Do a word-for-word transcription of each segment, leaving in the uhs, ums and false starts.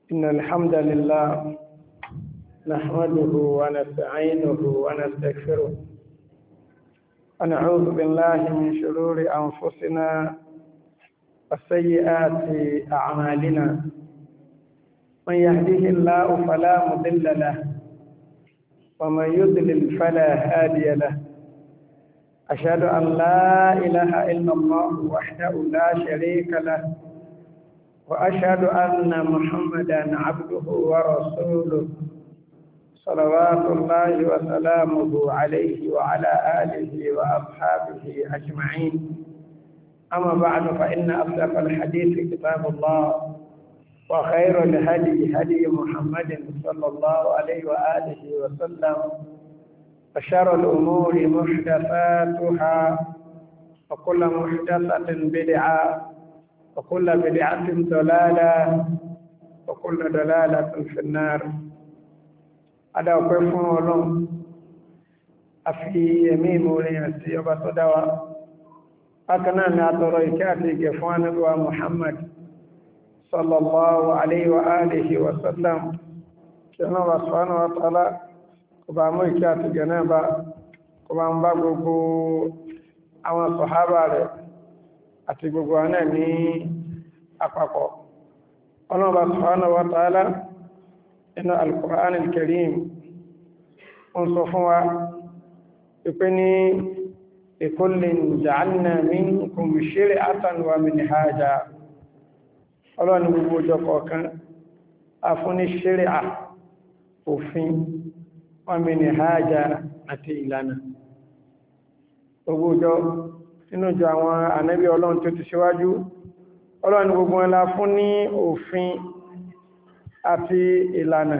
إن الحمد لله نحمده ونستعينه ونستغفره ونعوذ بالله من شرور أنفسنا وسيئات أعمالنا. من يهده الله فلا مضل له ومن يضلل فلا هادي له. أشهد أن لا إله إلا الله وحده لا شريك له، وأشهد أن محمدا عبده ورسوله صلوات الله وسلامه عليه وعلى آله وأصحابه أجمعين. أما بعد، فإن أصدق الحديث كتاب الله، وخير الهدي هدي محمد صلى الله عليه وآله وسلم، وشر الأمور محدثاتها، وكل محدثة بدعة، وكل بدعة ضلالة، وكل ضلالة في النار. Adá ọpẹ́ fún Ọlọ́run, a fi ẹ̀mí ìmoore hàn sí ọba tó dá wa. Bákan náà ni a tọrọ ìkẹ́ àti ìgẹ̀ fún Ànábì wa Muhammad sallallahu alayhi wa alihi wa sallam. Kí Ọlọ́run wa subhanahu wa ta'ala kó bá mú ìkẹ́ àti ìgẹ̀ náà bá, kó bá ń bá gbogbo àwọn sàhábà rẹ̀ àti gbogbo àná ní àpapọ̀. Ọlọ́run wa subhanahu wa ta'ala inú al-Qur'an al-Karim ń sọ fún wa ìpé ní likullin ja'alna minkum shir'atan wa minhaja. Ọlọ́run ní gbogbo ọjọ́ kọ̀ọ̀kan a fún ní shari'a, òfin, wa minhaja àti ìlànà. Gbogbo ọjọ́ nínú ìjọ àwọn ànábì Ọlọ́run tó ti ṣíwájú, Ọlọ́run ní gbogbo wọn la fún ní òfin àti ìlànà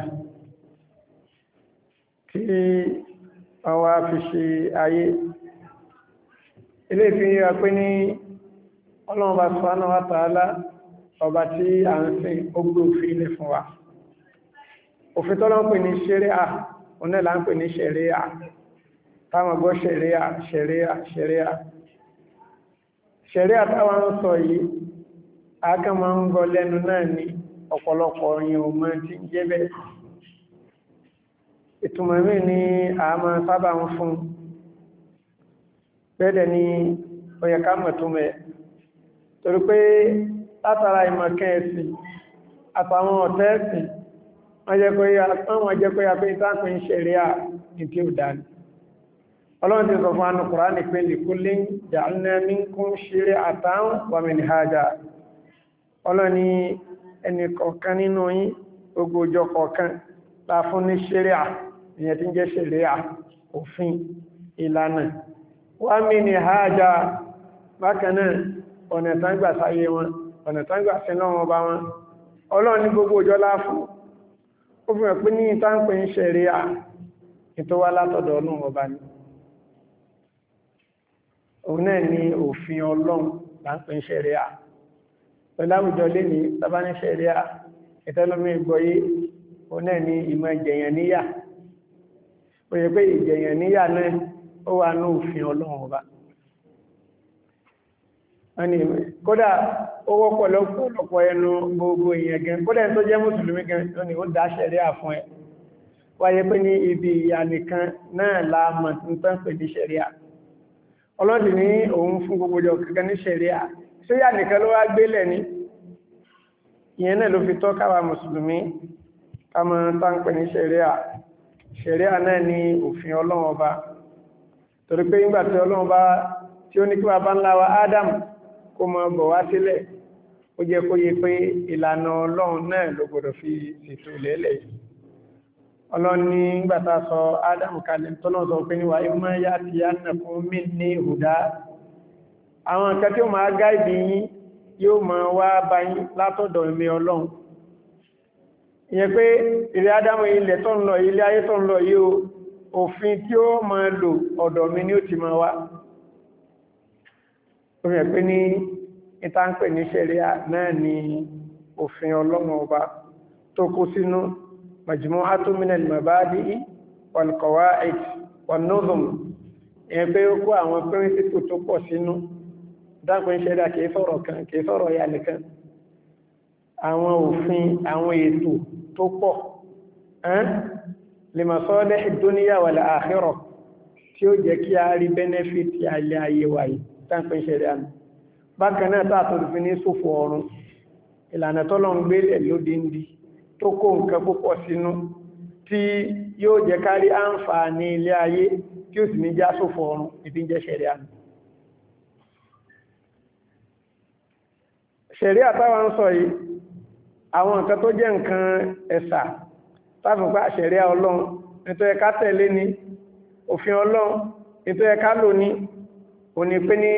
tí àwọn fi ṣe ayé. Ilé ìfihàn yà pé ní Ọlọ́run bá subhanahu wa ta'ala ọba tí a ń sìn ó gbé òfin ilé fún wa. Òfin tọ́lọ́ ń pè ní ṣẹ̀ríà, onẹ́là ń pè ní ṣẹ̀ríà. Táwọn gbọ́ ṣẹ̀ríà ṣẹ̀ríà ṣẹ̀ríà ṣẹ̀ríà táwọn ń sọ yìí, a kàn máa ń gbọ́ lẹ́nu náà ní ọ̀pọ̀lọpọ̀ yìí o mọ́ tí ń jẹ́ bẹ́ẹ̀. Ìtumọ̀ mí ní a máa sábà ń fún bẹ́ẹ̀dẹ̀ ní ó yẹ ká mọ̀ túnmẹ̀, torí pé látara ìmọ̀kẹ́ ẹ̀sìn àtàwọn ọ̀tẹ́ ẹ̀sìn wọ́n jẹ́ pé ya pé ìtàkùn ṣẹ̀ríà ní tí ó dáni. Ọlọ́run ti sọ fún anú Kùránì pé likullin ja'alna minkum shir'atan wa minhaja. Ọlọ́run ní ẹni kọ̀ọ̀kan nínú yín, gbogbo ọjọ́ kọ̀ọ̀kan la fún ní ṣẹ̀ríà, ìyẹn tí ń jẹ́ ṣẹ̀ríà, òfin, ìlànà. Wa minhaja, bákan náà ọ̀nà tán gbà sáyé wọn, ọ̀nà tán gbà sí lọ́wọ́ bá wọn. Ọlọ́run ní gbogbo ọjọ́ la fún. Ó fi hàn pé ní ìtàǹpẹ̀ ń ṣẹ̀ríà ìtọ́wá látọ̀dọ̀ Ọlọ́run ọba ni. Òun náà ni òfin Ọlọ́run là ń pè ń ṣẹ̀ríà. Pẹ̀lú àwùjọ lé ní tàbá ní ṣẹ̀ríà, ìtẹ́lómi ìgbọ́yé, òun náà ni ìmọ̀ ìjẹ̀yàn níyà. Ó yẹ pé ìjẹ̀yàn níyà náà ó wà ní òfin Ọlọ́run ọba. Kódà ó wọ́pọ̀ lọ́pọ̀lọpọ̀ ẹnu gbogbo èèyàn gan, kódà tó jẹ́ mùsùlùmí gan tó ní ó dá ṣẹ̀ríà fún ẹ. Wáyé pé ní ibi ìyà nìkan náà la mọ̀ tí ń tán pè ní ṣẹ̀ríà. Ọlọ́dì ní òun fún gbogbo ọjọ́ kankan ní ṣẹ̀ríà. Ṣé yà nìkan ló wá gbélẹ̀ ní? Ìyẹn náà ló fi tọ́ káwa mùsùlùmí ká mọ̀ tán pè ní ṣẹ̀ríà. Ṣẹ̀ríà náà ni òfin Ọlọ́run ọba. Torí pé nígbà tí Ọlọ́run bá tí ó ní kí bàbá ńlá wa Ádámù kó mọ bọ̀ wá sílẹ̀, ó jẹ́ kó yé pé ìlànà Ọlọ́run náà ló gbọdọ̀ fi ṣètò lẹ́lẹ̀ yìí. Ọlọ́run ní gbàtà sọ Ádámù kalẹ̀ tọ́lọ́ sọ pé níwà imma ya'tiyannakum minni huda. Àwọn nǹkan tí ó máa gáìdì yín yóò máa wá bá yín látọ̀dọ̀ èmi Ọlọ́run. Ìyẹn pé ilẹ̀ Ádámù ilẹ̀ tó ń lọ, ilé ayé tó ń lọ yìí o, òfin tí ó máa lò ọ̀dọ̀ mi ni ó ti máa wá. Ó yẹ pé ní ìtàǹpẹ̀ ní ṣẹ̀ríà náà ni òfin Ọlọ́run ọba tó kó sínú majmu'atun min al-mabadi'i wal qawa'id wan nuzum. Ìyẹn pé ó kó àwọn píríncípù tó pọ̀ sínú. Dápẹ́ ṣẹ̀ríà kìí sọ̀rọ̀ kan, kìí sọ̀rọ̀ ya nìkan. àwọn òfin àwọn ètò tó pọ̀ ẹ́n lè máa sọ lẹ́hìn dúníyà wal àkhírà tí ó jẹ́ kí a rí benefit alẹ́ ayé wáyé tánpẹ́ ṣẹ̀rẹ̀ àmì bákan náà tààtò fi ní sófò ọrùn ìlànà tọ́lọ̀ ń gbélẹ̀ lódindi tó kó nǹkan púpọ̀ sínú tí yóò jẹ́ kárí àǹfààní ilé ayé tí ó sì ní já sófò ọrùn ìdí jẹ́ ṣẹ̀rẹ̀ àmì ṣẹ̀rẹ̀ àtàwọn sọ yìí àwọn nǹkan tó jẹ́ nǹkan ẹ̀sà táfùpá ṣẹ̀rẹ̀ ọlọ́run nítorí ká tẹ̀lé ní òfin ọlọ́run nítorí ká lò ní òní pé ní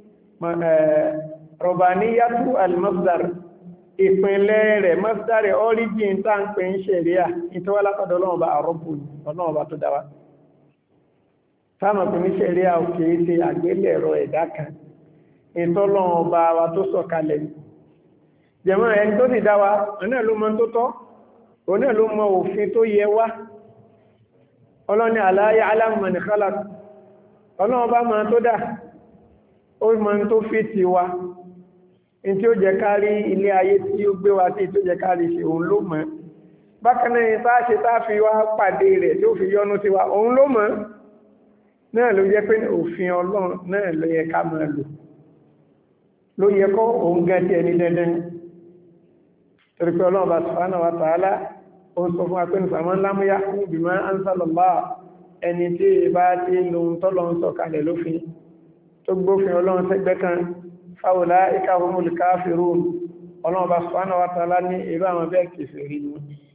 rọ̀bàníyàtú al-masdar ìpínlẹ̀ rẹ̀ masdar origin tá ń pè ń ṣẹ̀ríà ìtọ́wà látọ̀dọ̀ ọlọ́run bá àrọ́bù ọlọ́run bá tó dáwà sáàmà pè ní ṣẹ̀ríà òkè ṣe àgbélẹ̀rọ ẹ̀dá kan ìtọ́lọ́run bá wa tó sọ̀kalẹ̀ jẹ̀mọ́ ẹni tó sì dáwà ọ̀nà ló mọ̀ tó tọ́ ọ̀nà ló mọ̀ òfin tó yẹ wá ọlọ́ni ala ya'lamu man khalaq ọlọ́run bá máa tó dá ó máa tó fi ti wa in tí ó jẹ kárí ilé ayé tí ó gbé wa tí tó jẹ kárí ṣe òun ló mọ̀ bákan náà tá ṣe tá fi wá pàdé rẹ̀ tí ó fi yọ́nú sí wa òun ló mọ̀ náà ló jẹ́ pé òfin ọlọ́run náà ló yẹ ká máa lò ló yẹ kọ́ òun gan tí ẹni dandan torí pé ọlọ́run bá subhanahu wa ta'ala ó sọ fún akẹ́ni sàmọ́ lámúyá fún bima anzalallah ẹni tí bá tí lóhun tọ́lọ ń sọ̀kalẹ̀ lófin tó gbófin ọlọ́run sẹ́gbẹ́ kan fáwọlá ìka humul kafirun ọlọ́run bá subhanahu wa ta'ala ní irú àwọn bẹ́ẹ̀ kèfèrí ni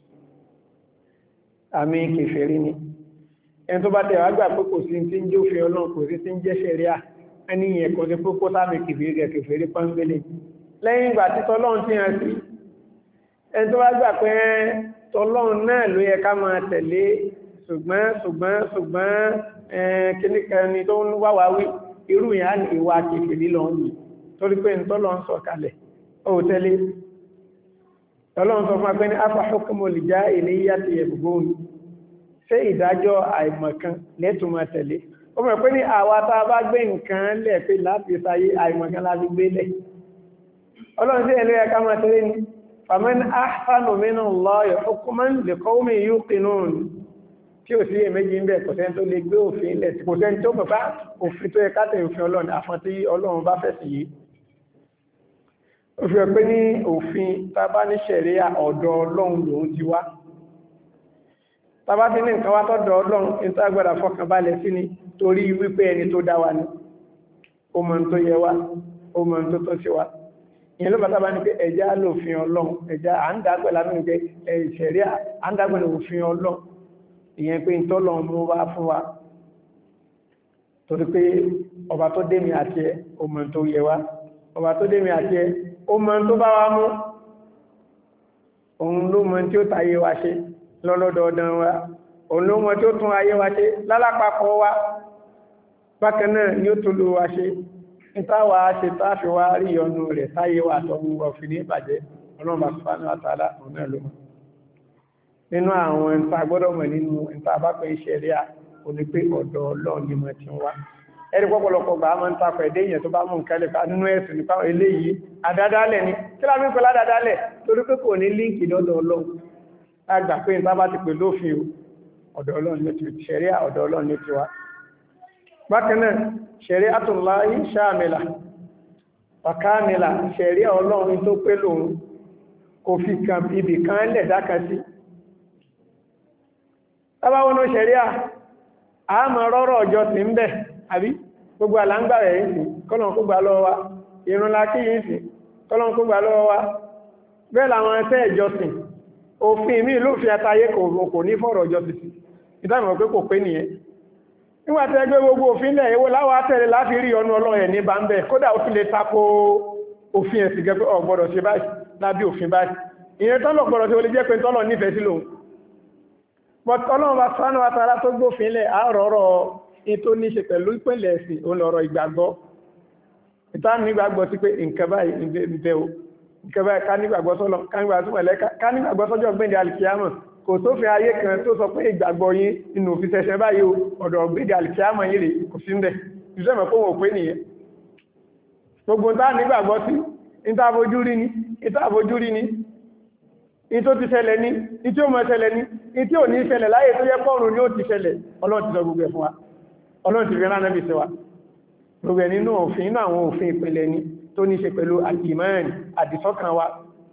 àmì kèfèrí ni ẹni tó bá tẹ̀ wá gbà pé kò sí tí ń jẹ́ òfin ọlọ́run kò sí tí ń jẹ́ ṣẹ̀ríà ẹni yẹn kò sí pópó sáàmì kèfèrí rẹ̀ kèfèrí pọ́nbélé lẹ́yìn ìgbà tí tọ́lọ́run ti hàn sí ẹni tó bá gbà pé tọ́lọ́run náà ló yẹ ká máa tẹ̀lé ṣùgbọ́n ṣùgbọ́n ṣùgbọ́n kíníkẹni tó ń wá wá wí irú ìyá ìwà kèfèrí lọ ní torí pé tọ́lọ́run sọ kalẹ̀ ó tẹ́lé tọ́lọ́run sọ fún agbẹ́ ní afa hukmul jahiliyyati yabghun ṣé ìdájọ́ àìmọ̀kan lẹ́tù máa tẹ̀lé ó mọ̀ pé ní àwa tá a bá gbé nǹkan lẹ̀ pé láti sáyé àìmọ̀kan láti gbé lẹ̀ ọlọ́run sí ẹ̀lú ẹ̀ká máa tẹ̀lé ní faman ahsanu minallahi hukman liqawmin yuqinun tí ò sí èméjì ń bẹ̀ kò sẹ́ni tó lè gbé òfin ilẹ̀ kò sẹ́ni tó mọ̀ bá òfin tó yẹ ká tẹ̀ òfin ọlọ́run àfọn tí ọlọ́run bá fẹ́ sí yìí ó fi hàn pé ní òfin tá a bá ní ṣẹ̀ríà ọ̀dọ̀ ọlọ́run lòun ti wá tàbá tí ní nǹkan wá tọ́dọ̀ ọlọ́run ní tó agbára fọkàn balẹ̀ sí ni torí wípé ẹni tó dá wa ní ó mọ̀ tó yẹ wá ó mọ̀ tó tọ́ sí wa ìyẹn ló bàtà bá ní pé ẹja lòfin ọlọ́run ẹja à ń dàgbẹ̀ lábẹ́ ìgbẹ́ ìṣẹ̀rí à ń dàgbẹ̀ lòfin ọlọ́run ìyẹn pé ìtọ́lọ̀ mú wá fún wa torí pé ọba tó dé mi àti ẹ ó mọ̀ tó yẹ wá ọba tó dé mi àti ẹ ó mọ̀ tó bá wa mú òun ló mọ̀ tí ó tayé wa ṣe lọ́lọ́dọọdán wa olóòmọ tí ó tún ayé wa ṣe lálápapọ̀ wa bákan náà ni ó tún lò wa ṣe nítawà ṣe táàfi wá rí ọ̀nà rẹ̀ táyé wa tọ́gbù ọ̀fìn ní ìbàjẹ́ ọlọ́mà subhanahu wa ta'ala ọ̀nà lọ́mọ nínú àwọn ìta gbọ́dọ̀ mọ̀ nínú ìta bá pẹ́ iṣẹ́ rí à òní pé ọ̀dọ̀ Ọlọ́run ni mo ti ń wá ẹ̀rí pọ́pọ̀lọpọ̀ gbà á máa ń takọ̀ ẹ̀dẹ́ èèyàn tó bá mú nǹkan lẹ́fà nínú ẹ̀sùn nípa eléyìí àdádálẹ̀ ni kí lábí pẹ̀lú àdádálẹ̀ torí pé kò ní líǹkì lọ́dọ̀ Ọlọ́run àgbà pé nípa bá ti pè lófin ọ̀dọ̀ Ọlọ́run ní ti ṣẹ̀rí ọ̀dọ̀ Ọlọ́run ní ti wá bákan náà ṣẹ̀rí àtùnláyí ṣàmìlà wàkámìlà ṣẹ̀rí Ọlọ́run tó pé lòun kò fi ibì kan lẹ̀ dákan sí tábáwọn ṣẹ̀rí à mọ̀ rọ́rọ̀ ọjọ́ sí ń bẹ̀ àbí gbogbo àlàǹgbà rẹ̀ yìí sí kọ́lọ̀ kó gbà lọ́wọ́ wa ìrun lákí yìí sí kọ́lọ̀ kó gbà lọ́wọ́ wa bẹ́ẹ̀ làwọn ẹsẹ́ ìjọsìn òfin mi ló fi àtàyé kò ní fọ́rọ̀ ọjọ́ sí sí ìdámọ̀ pé kò pé nìyẹn nígbàtí ẹgbẹ́ gbogbo òfin lẹ̀ èwo láwọ́ àtẹ̀lẹ̀ láti rí ọnù ọlọ́rẹ̀ ní bá ń bẹ̀ kódà ó fi lè tako òfin ẹ̀sìn gẹ́gẹ́ ọ̀gbọ́dọ̀ ṣe báyìí lábí òfin báyìí ìyẹn tọ́lọ̀ gbọ́dọ̀ tí ó lè jẹ́ pé tọ́lọ̀ nífẹ̀ẹ́ sí lòun but ọlọ́run bá sánú àtàrà tó gbófin lẹ̀ àárọ̀rọ̀ ètò níṣe pẹ̀lú ìpínlẹ̀ ẹ̀sìn òun lọ̀rọ̀ ìgbàgbọ́ ìta nígbàgbọ́ sí pé nǹkan báyìí ń bẹ o nǹkan báyìí ká nígbàgbọ́ sọ́lọ́ ká nígbàgbọ́ sọ́jọ́ gbẹ̀dẹ̀ alìkíyàmọ̀ kò sófin ayé kan tó sọ pé ìgbàgbọ́ yín inú òfin ṣẹ̀ṣẹ̀ báyìí o ọ̀dọ̀ gbẹ̀dẹ̀ alìkíyàmọ̀ yìí rè kò sí ń bẹ̀ ìṣẹ́mọ̀ fún òun pé nìyẹn gbogbo tá nígbàgbọ́ sí ìta àfojú rí ni ìta àfojú rí ni in tó ti ṣẹlẹ̀ ní in tí ó mọ̀ ṣẹlẹ̀ ní in tí ò ní ṣẹlẹ̀ láyé tó yẹ pọ́rùn ní ó ti ṣẹlẹ̀ Ọlọ́run ti sọ gbogbo ẹ̀ fún wa Ọlọ́run ti fi rán Ànábì sí wa gbogbo ẹ̀ nínú òfin inú àwọn òfin ìpìlẹ̀ ní tó ní ṣe pẹ̀lú al-iman àdìsọ́kàn wa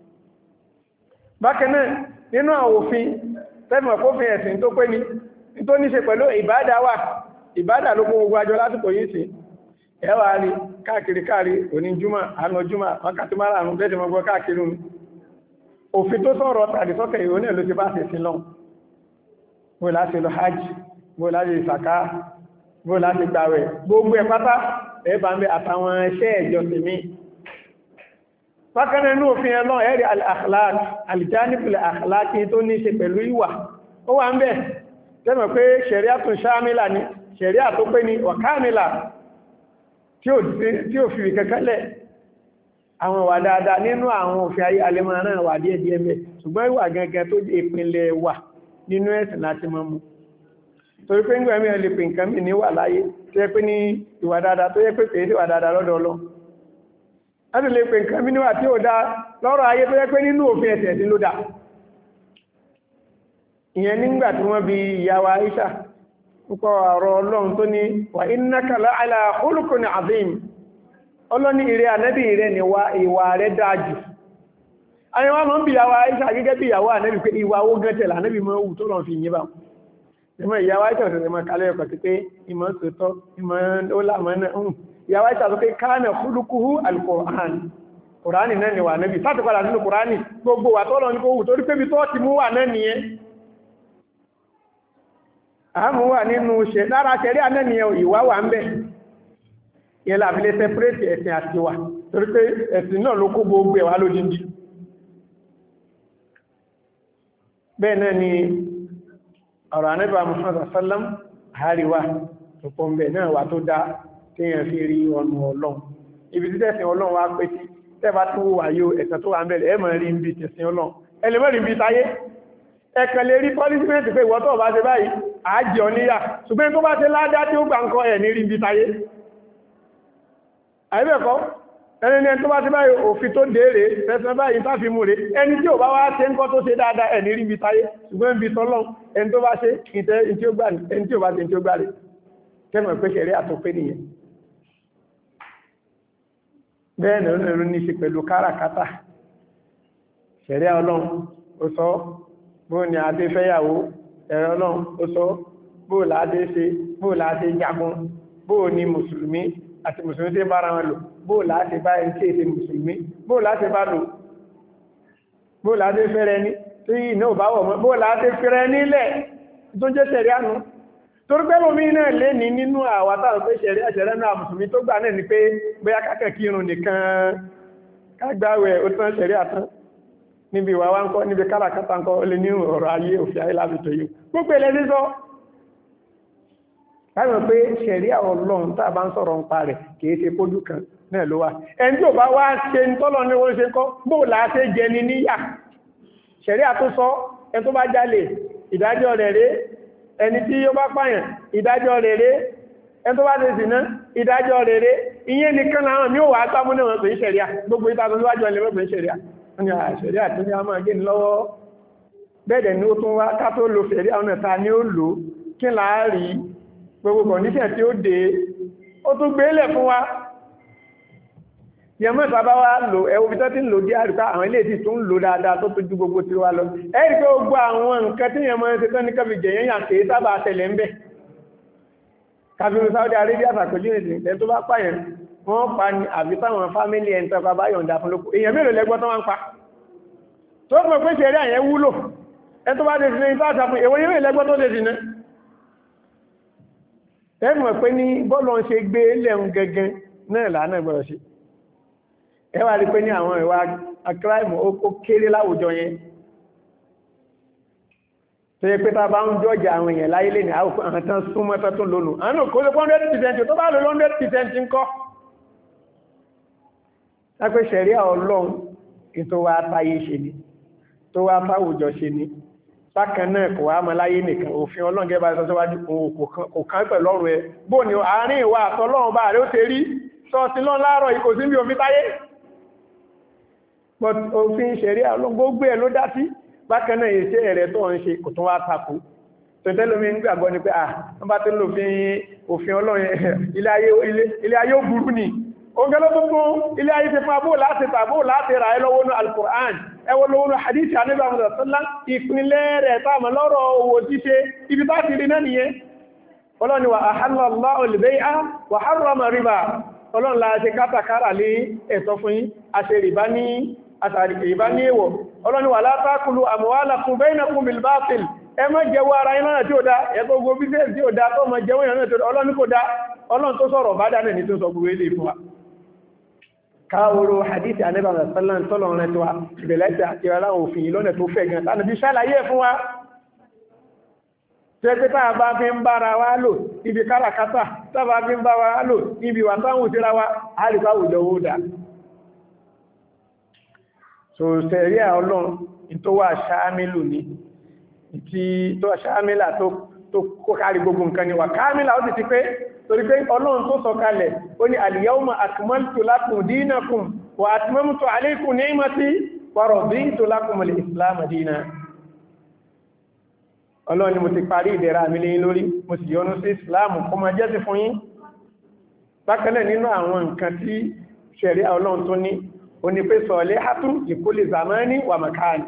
bákan náà nínú àwọn òfin tẹ́mọ̀ kófin ẹ̀sìn tó pé ní tó ní ṣe pẹ̀lú ìbádà wa ìbádà ló kó gbogbo àjọ lásìkò yìí sí ẹwà rí káàkiri káàrí òní júmọ̀ àánú júmọ̀ wákàtí márùn-ún bẹ́ẹ̀ tí mo gbọ́ káàkiri òfin tó sọ̀rọ̀ àdìsọ́kẹ̀ ìwò náà ló ti bá ṣe sí lọ bó láti lọ hajj bó láti ìsàká bó láti gbàwẹ̀ gbogbo ẹ̀ pátá ẹ̀bà ń bẹ àtàwọn iṣẹ́ ìjọsìn mi bákan náà òfin ẹlọ́ ẹ̀rí al-akhlaq al-janibul akhlaqi tó ní ṣe pẹ̀lú ìwà ó wà ń bẹ tẹ́mọ̀ pé ṣẹ̀ríàtun ṣámílà ni ṣẹ̀ríà tó pé ní wàkámílà tí ò fi kẹ́kẹ́lẹ̀ àwọn ìwà dáadáa nínú àwọn òfin ayé alẹ́mọ̀ náà wà díẹ̀ díẹ̀ mẹ́ ṣùgbọ́n ìwà gẹ́gẹ́ tó jẹ́ ìpínlẹ̀ wà nínú ẹ̀sìn láti mọ́ mú torí pé nígbà mìíràn lè pè nǹkan mì ní wà láyé tó yẹ pé ní ìwà dáadáa tó yẹ pé pèé sí ìwà dáadáa lọ́dọ̀ Ọlọ́run láti lè pè nǹkan mì níwà tí ó dá lọ́rọ̀ ayé tó yẹ pé nínú òfin ẹ̀sìn ẹ̀sìn ló dá ìyẹn nígbà tí wọ́n bi ìyàwó Aisha púpọ̀ ọ̀rọ̀ Ọlọ́run tó ní wà innaka la ala khuluqin azim ọlọ́ni ìrẹ́ ànẹ́bì ìrẹ́ ni ìwà rẹ̀ dájú ayẹwà mọ́ ń bí ìyàwó Àìṣà gẹ́gẹ́ bí ìyàwó ànẹ́bì pé ìwà owó gẹ́tẹ̀lá ànẹ́bì mọ́ wù tó lọ́n fi yín bá ìmọ̀ ìyàwó Àìṣà ọ̀sẹ̀ mọ́ kalẹ̀ ọkọ̀ ti pé ìmọ̀ sòtọ́ ìmọ̀ ọlámọ́nà ìyàwó Àìṣà tó pé kana khuluquhu al-Qur'an Kùránì náà ni wà ànẹ́bì sáti padà nínú Kùránì gbogbo wà tó lọ́n kó wù torí pé bí tó ti mú wà náà nìyẹn àmú wà nínú ṣe lára ṣẹ̀rí ànẹ́ nìyẹn ìwà wà ń bẹ̀ yẹn láàfi lè sẹpẹrẹtì ẹ̀sìn àti wà torí pé ẹ̀sìn náà ló kó gbogbo ẹ̀wà lójíjí bẹ́ẹ̀ náà ni ọ̀rọ̀ Ànábì Muhammad sallam àríwá tó pọ̀ ń bẹ̀ náà wà tó dá tí yẹn fi rí ọ̀nà Ọlọ́run ibi tí tẹ̀sìn Ọlọ́run wá pé tí tẹ́bá tó wà yóò ẹ̀sẹ̀ tó wà ń bẹ̀rẹ̀ ẹ̀mọ̀ rí ibi tẹ̀sìn Ọlọ́run ẹlẹ́mọ̀ rí ibi táyé ẹ̀kàn lè rí pọ́lísímẹ́ntì pé ìwọ́tọ̀ bá ṣe báyìí àájì ọ̀níyà ṣùgbọ́n tó bá ṣe ládá tí ó gbà ń kọ́ ẹ̀ ní rí ibi táyé àìbẹ̀kọ́ ẹni ní ẹni tó bá ti báyìí òfin tó dèrè fẹ́sẹ̀ báyìí tàbí mú rẹ̀ ẹni tí ò bá wá ṣe ń kọ́ tó ṣe dáadáa ẹni rí ibi táyé ṣùgbọ́n ibi tọ́lọ́n ẹni tó bá ṣe ìtẹ́ tí ó gbà ní ẹni tí ò bá ṣe tí ó gbà rẹ̀ kẹ́mọ̀ pé ṣẹ̀rí àtọ́pé nìyẹn bẹ́ẹ̀ ni ó ní ṣe pẹ̀lú káràkátà ṣẹ̀rí Ọlọ́run ó sọ bó ni adé fẹ́yàwó ẹ̀rọ Ọlọ́run ó sọ bó làádé ṣe bó làádé jagun bó ni mùsùlùmí àti mùsùlùmí tí bára wọn lò bó láti bá ẹni tí èsè mùsùlùmí bó láti bá lò bó láti fẹ́rẹ ní tí iná ò bá wọ̀ mọ́ bó láti fẹ́rẹ nílẹ̀ tó jẹ́ ṣẹ̀rí àánú torí pé lómi náà lé ní nínú àwátà pé ṣẹ̀rí àṣẹ̀rẹ́ náà mùsùlùmí tó gbà náà ni pé bóyá kákẹ́ kírun nìkan kágbáwẹ̀ ó tán ṣẹ̀rí àtán níbi ìwà wa ń kọ́ níbi káràkátà ń kọ́ ó lè ní ọ̀rọ̀ ayé òfin ayé lábìtò yìí gbogbo ilẹ̀ sísọ káàkiri pé ṣẹ̀ríà Ọlọ́run tàà bá ń sọ̀rọ̀ ń pa rẹ̀ kìí ṣe kójú kan náà ló wà ẹni tí ò bá wá ṣe ń tọ́lọ̀ ní wọ́n ṣe kọ́ bóò láti jẹ ní níyà ṣẹ̀ríà tó sọ ẹni tó bá jalè ìdájọ́ rẹ̀ rẹ̀ ẹni tí ó bá pààyàn ìdájọ́ rẹ̀ rẹ̀ ẹni tó bá ṣe ṣìnà ìdájọ́ rẹ̀ rẹ̀ ìyẹn nìkan láwọn mi ò wá gbámú náà pè ń ṣẹ̀ríà gbogbo ìta tó níwájú ẹlẹ́mọ̀ pè ń ṣẹ̀ríà wọ́n ni ṣẹ̀ríà tó ní a máa gé ní lọ́wọ́ bẹ́ẹ̀dẹ̀ ni ó tún wá ká tó lo ṣẹ̀ríà ọ̀nà ta ni ó lò kí láàárí gbogbo kọ̀níṣẹ̀ tí ó dé ó tún gbé lẹ̀ fún wa yẹmọ́ ìsàbá wá lò ẹwọ́ bí tó ti ń lò dí àríká àwọn ilé tí tún lò dáadáa tó tó ju gbogbo tí wá lọ ẹ́rì pé gbogbo àwọn nǹkan tí yẹmọ́ ẹsẹ̀ tó ní kọfì jẹ̀yẹ́ yàn kìí sábà tẹ̀lẹ̀ ń bẹ̀ kàfíru Saudi Arabia àtàkójú ìsìn ẹ̀ tó bá pààyàn wọ́n pa ní àbí táwọn fámílì ẹ̀ ń tọ́ka bá yọ̀ǹda fún lóko èèyàn mélòó lẹ́gbọ́ tó wá ń pa tó mọ̀ pé ṣe rí àyẹ́ wúlò ẹ tó bá dé sí ní sáàtà fún èwo yẹ́mẹ́ lẹ́gbọ́ tó dé sí ní ẹ̀mọ̀ pé ní bọ́ọ̀lọ́ ṣe gbé lẹ́hun gẹ́gẹ́ náà lánà gbọ́rọ̀ sí ẹ wá rí pé ní àwọn ìwà akíráìmù ó kéré láwùjọ yẹn tó yẹ pé tá bá ń jọ́jà àwọn èèyàn láyé lè ní àwọn tán súnmọ́ tán tó lónù àwọn kò lè one hundred percent tó bá lò one hundred percent ń kọ́ lápẹ́ ṣẹ̀ríà Ọlọ́run kí tó wá táyé ṣe ni tó wá táwùjọ ṣe ni bákan náà kò wá mọ́ láyé nìkan òfin Ọlọ́run gẹ́gẹ́ bá sọ síwájú kò kán pẹ̀lú ọ̀rọ̀ ẹ bó ní àárín ìwà àtọlọ́run bá rẹ̀ ó ṣe rí sọ́ọ̀tí lọ́n láàárọ̀ ìkò sí bí òfin táyé but òfin ṣẹ̀ríà Ọlọ́run gbogbo ẹ̀ ló dá sí bákan náà iṣẹ́ rẹ̀ tó ń ṣe kò tún wá takò tẹ́tẹ́lómi ń gbàgbọ́ ni pé à wọ́n bá tó lò fi òfin ọlọ́run ilé ayé ó burú ni ó gẹ́lọ́ tó fún ilé ayé ti fún abó láti tàbó láti rà ẹ́ lọ́wọ́ ní Al-Qur'an ẹwọ́ lọ́wọ́ ní hadith Ànábì Muhammad sallá ìpínlẹ̀ rẹ̀ táàmà lọ́rọ̀ owó ṣíṣe ibi tá ti rí náà nìyẹn ọlọ́ni wa ahalla Allahu al-bay'a wa harrama riba ọlọ́run la ṣe kátàkárà lé ẹ̀tọ́ fún yín àṣẹ rìbá ní àtàrí rìbá ní èwọ̀ ọlọ́ni wa la ta'kulu amwalakum bainakum bil batil ẹ má jẹ́wọ́ ara yín lọ́nà tí ó dá ẹgbẹ́ ogun bíṣẹ́ tí ó dá tó má jẹ́wọ́ ìrànà tí ó dá ọlọ́ni kò dá ọlọ́run tó sọ̀rọ̀ bá dáná ní tó sọ gbogbo ilé fún wa káwòrò hadithi Ànábì sallallahu tọ́lọ̀ rẹ̀ tó wa ìbẹ̀lẹ́ta àti ara òfin lọ́nà tó fẹ́ gan tánà bí ṣàlàyé fún wa tẹ́ pé táà bá fi ń bára wa lò ibi káràkátà táà bá fi ń bá wa lò ibi wà táwọn òtíra wa àríkà àwùjọ owó dá so sẹ̀rí ọlọ́run tó wà ṣáàmìlù ní tí tó wà ṣáàmìlà tó kó kárí gbogbo nǹkan ni wà káàmìlà ó ti ti pé torí pé ọlọ́run tó sọ kalẹ̀ ó ní al-yawma akmaltu lakum dinakum wa atmamtu alaykum ni'mati wa raditu lakum al-islam dinan ọlọ́run ni mo ti parí ìdẹ̀ra mi lẹ́yìn lórí mo sì yọ́nú sí islam kó máa jẹ́ sí fún yín bákan náà nínú àwọn nǹkan tí ṣẹ̀rí ọlọ́run tó ní ó ní pé salihatun li kulli zamani wa makani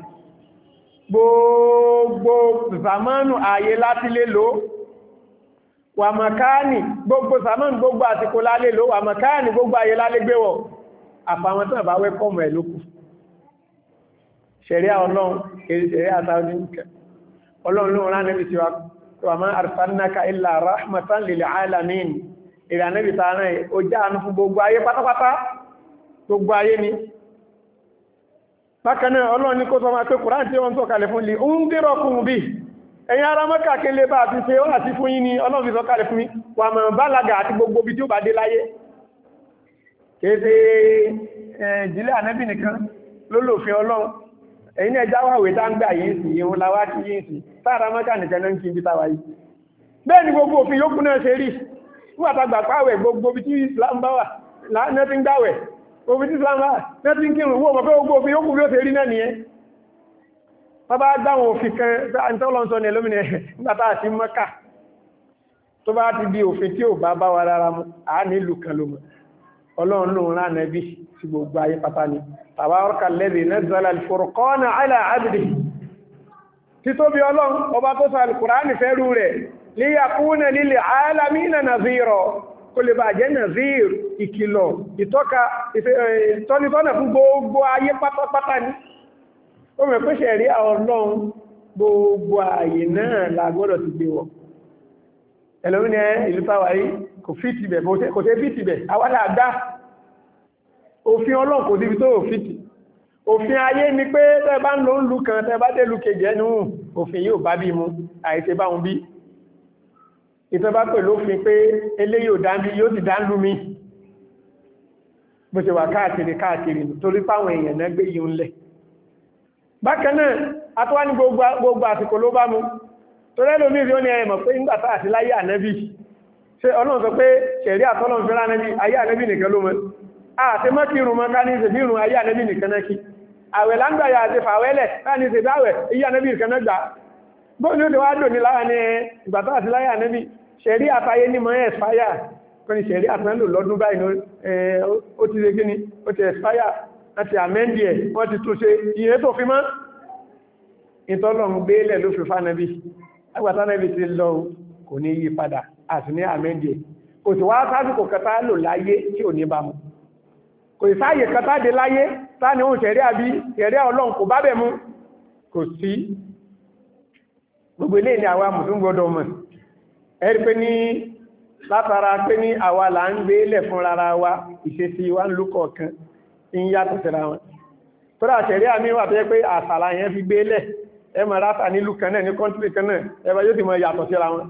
gbogbo zamanu ààyè láti lè lò wà màkáàní gbogbo sàmán gbogbo àsìkò lálé ló wà màkáàní gbogbo ayé lálé gbéwọ̀ àfàwọn tán bá wẹ́kọ̀mù ẹ̀ lókù ṣẹ̀ríà ọlọ́run kèrè ṣẹ̀ríà sáwọ́dí nìkẹ́ ọlọ́run ló rán nẹ́bí tí wà máa arsalnaka illa rahmatan lil alamin ìrìn ànẹ́bí tààrà ẹ̀ ó já àánú fún gbogbo ayé pátápátá gbogbo ayé ni bákan náà ọlọ́run ní kó sọ máa pé Kùránì tí wọ́n tó kalẹ̀ fún lè ń dírọ̀kùn bí ẹ̀yin ará Mẹ́kà kí lè bá àti ṣe ó láti fún yín ní ọlọ́run fi sọ kalẹ̀ fún mi wà mọ̀ bálaga àti gbogbo bí tí ó bá dé láyé kéèsè ìdílé ànẹ́bì nìkan ló lòfin ọlọ́run ẹ̀yin ẹjá wàwé tá ń gbà yìí sí ìhun láwá kí yìí sí sáàrà Mẹ́kà nìkan náà ń kí ibi táwa yìí bẹ́ẹ̀ ni gbogbo òfin yókù náà ṣe rí nígbàtàgbà pàwẹ̀ gbogbo bí tí Islam bá wà láàrín tí ń gbàwẹ̀ gbogbo tí Islam bá wà náà tí ń kírun wọ́n mọ̀ pé gbogbo òfin yókù bí ó ṣe rí náà nìyẹn bàbá dáwọn òfin kan tọ́lọ́nsọ ní ẹlòmínà nígbàtà àti Mẹ́kà tó bá ti di òfin tí ò bá bá wa rárá mú a nílùú kan ló mọ̀ ọlọ́run ló rán nẹ́bí sí gbogbo ayé pátá ni tabaraka alladhi nazzala al-furqana ala abdihi títóbi ọlọ́run ọba tó sọ al-Qur'ani fẹ́rú rẹ̀ liyakuna lil alamina nazira kó lè bá jẹ́ nazir ìkìlọ̀ ìtọ́ka ìtọ́nitọ́nà fún gbogbo ayé pátápátá ni ó mẹ́ pé ṣẹ̀rí ọlọ́run gbogbo ààyè náà lágbọ́dọ̀ ti gbé wọ̀ ẹlòmínà ìlú táwàrí kò fìtì bẹ̀ kò tẹ́ fìtì bẹ̀ àwádà àdá òfin ọlọ́run kò síbi tó fìtì òfin ayé ni pé tẹ́ bá ń lo ń lu kan tẹ́ bá dé lu kejì ẹnu òfin yóò bá bí mu àìṣe bá wọn bí ìtọ́bá pẹ̀lú òfin pé eléyìí ò dáńbí yóò ti dá ń lú mi bó ṣe wà káàkiri káàkiri torí páwọn èèyàn náà gbé yìí ń lẹ̀ bákan náà àtúwá ní gbogbo àsìkò ló bá mú torí ẹlòmí rí ó ní ẹ̀mọ̀ pé nígbàtà àti láyé ànẹ́bí ṣe ọlọ́run sọ pé ṣẹ̀rí àtọ́lọ́run fẹ́ràn ànẹ́bí ayé ànẹ́bí nìkan ló mọ́ àti mọ́kí irun mọ́ ká ní ìṣẹ̀bí irun ayé ànẹ́bí nìkan náà kí àwẹ̀ láńgbàyà àti fàwẹ́lẹ̀ ká ní ìṣẹ̀bí àwẹ̀ iye ànẹ́bí nìkan náà gbà bóyí ó ti wá dò ní lára ní ìgbàtà àti láyé ànẹ́bí ṣẹ̀rí àtayé ní mọ́ ẹ̀spáyà kọ́ni ṣẹ̀rí àtàlò lọ́dún báyìí ó ti ṣe gíní ó ti ẹ̀spáyà láti àmẹ́ndì ẹ̀ wọ́n ti tún ṣe ìyẹn tó fi mọ́ ìtọ́lọ̀ ń gbélẹ̀ ló fi fánàbí agbàtánàbí ti lọ kò ní yí padà àti ní àmẹ́ndì ẹ̀ kò sì wá sásìkò kẹta lò láyé tí ò ní bá mu kò sì sáàyè kẹta dé láyé sáà ní òun ṣẹ̀rí àbí ṣẹ̀rí ọlọ́run kò bá bẹ̀ mú kò sí gbogbo ilé ní àwa mùsùlùmí gbọdọ̀ mọ̀ ẹ̀rí pé ní látara pé ní àwa là ń gbélẹ̀ fún rárá wa ìṣesí wa ń lúkọ̀ kan ń yàtọ̀ síra wọn tó dà ṣẹ̀rí àmì wà tó yẹ pé àṣàlà yẹn fi gbélẹ̀ ẹ mọ̀ ráta nílùú kan náà ní kọ́ntírì kan náà ẹbá yóò ti mọ̀ yàtọ̀ síra wọn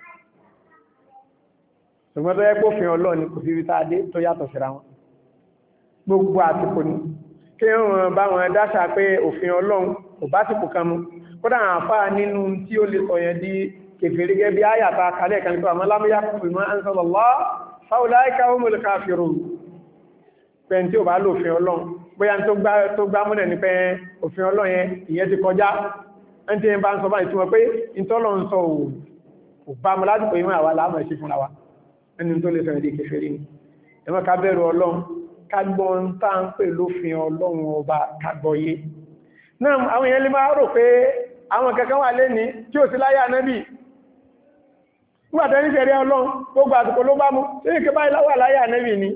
ṣùgbọ́n tó yẹ kó fi ọlọ́ni kò sí ríta adé tó yàtọ̀ síra wọn gbogbo àsìkò ní kí wọ́n bá wọn dáṣà pé òfin ọlọ́run kò bá sìkò kan mú kódà àwọn àfáà nínú tí ó lè sọ yẹn di kèfèrí gẹ́gẹ́ bí áyàtà kalẹ̀ kan nípa àmọ́ lámúyá kúrò mọ́ anzalallah faulaika humul kafirun pẹ̀ntí ò bá lòfin ọlọ́run bóyá tó gbá tó gbá múlẹ̀ ní pé òfin Ọlọ́run yẹn ìyẹn ti kọjá ẹni tí ń bá ń sọ báyìí túnmọ̀ pé ìtọ́lọ̀ ń sọ ò bá mú láti pè mú àwa láàmọ̀ sí fúnra wa ẹni tó lè sọ èdè kèfèrí ni ẹmọ́ ká bẹ̀rù Ọlọ́run ká gbọ́ ń tá ń pè lófin Ọlọ́run ọba ká gbọ́yé náà àwọn èèyàn lè máa rò pé àwọn kankan wà lẹ́ni tí ò sí láyé Ànábì nígbàtẹ́ ní ṣẹ̀rí Ọlọ́run gbogbo àtùkò ló bá mú sí ìkẹ́ báyìí láwà láyé Ànábì ni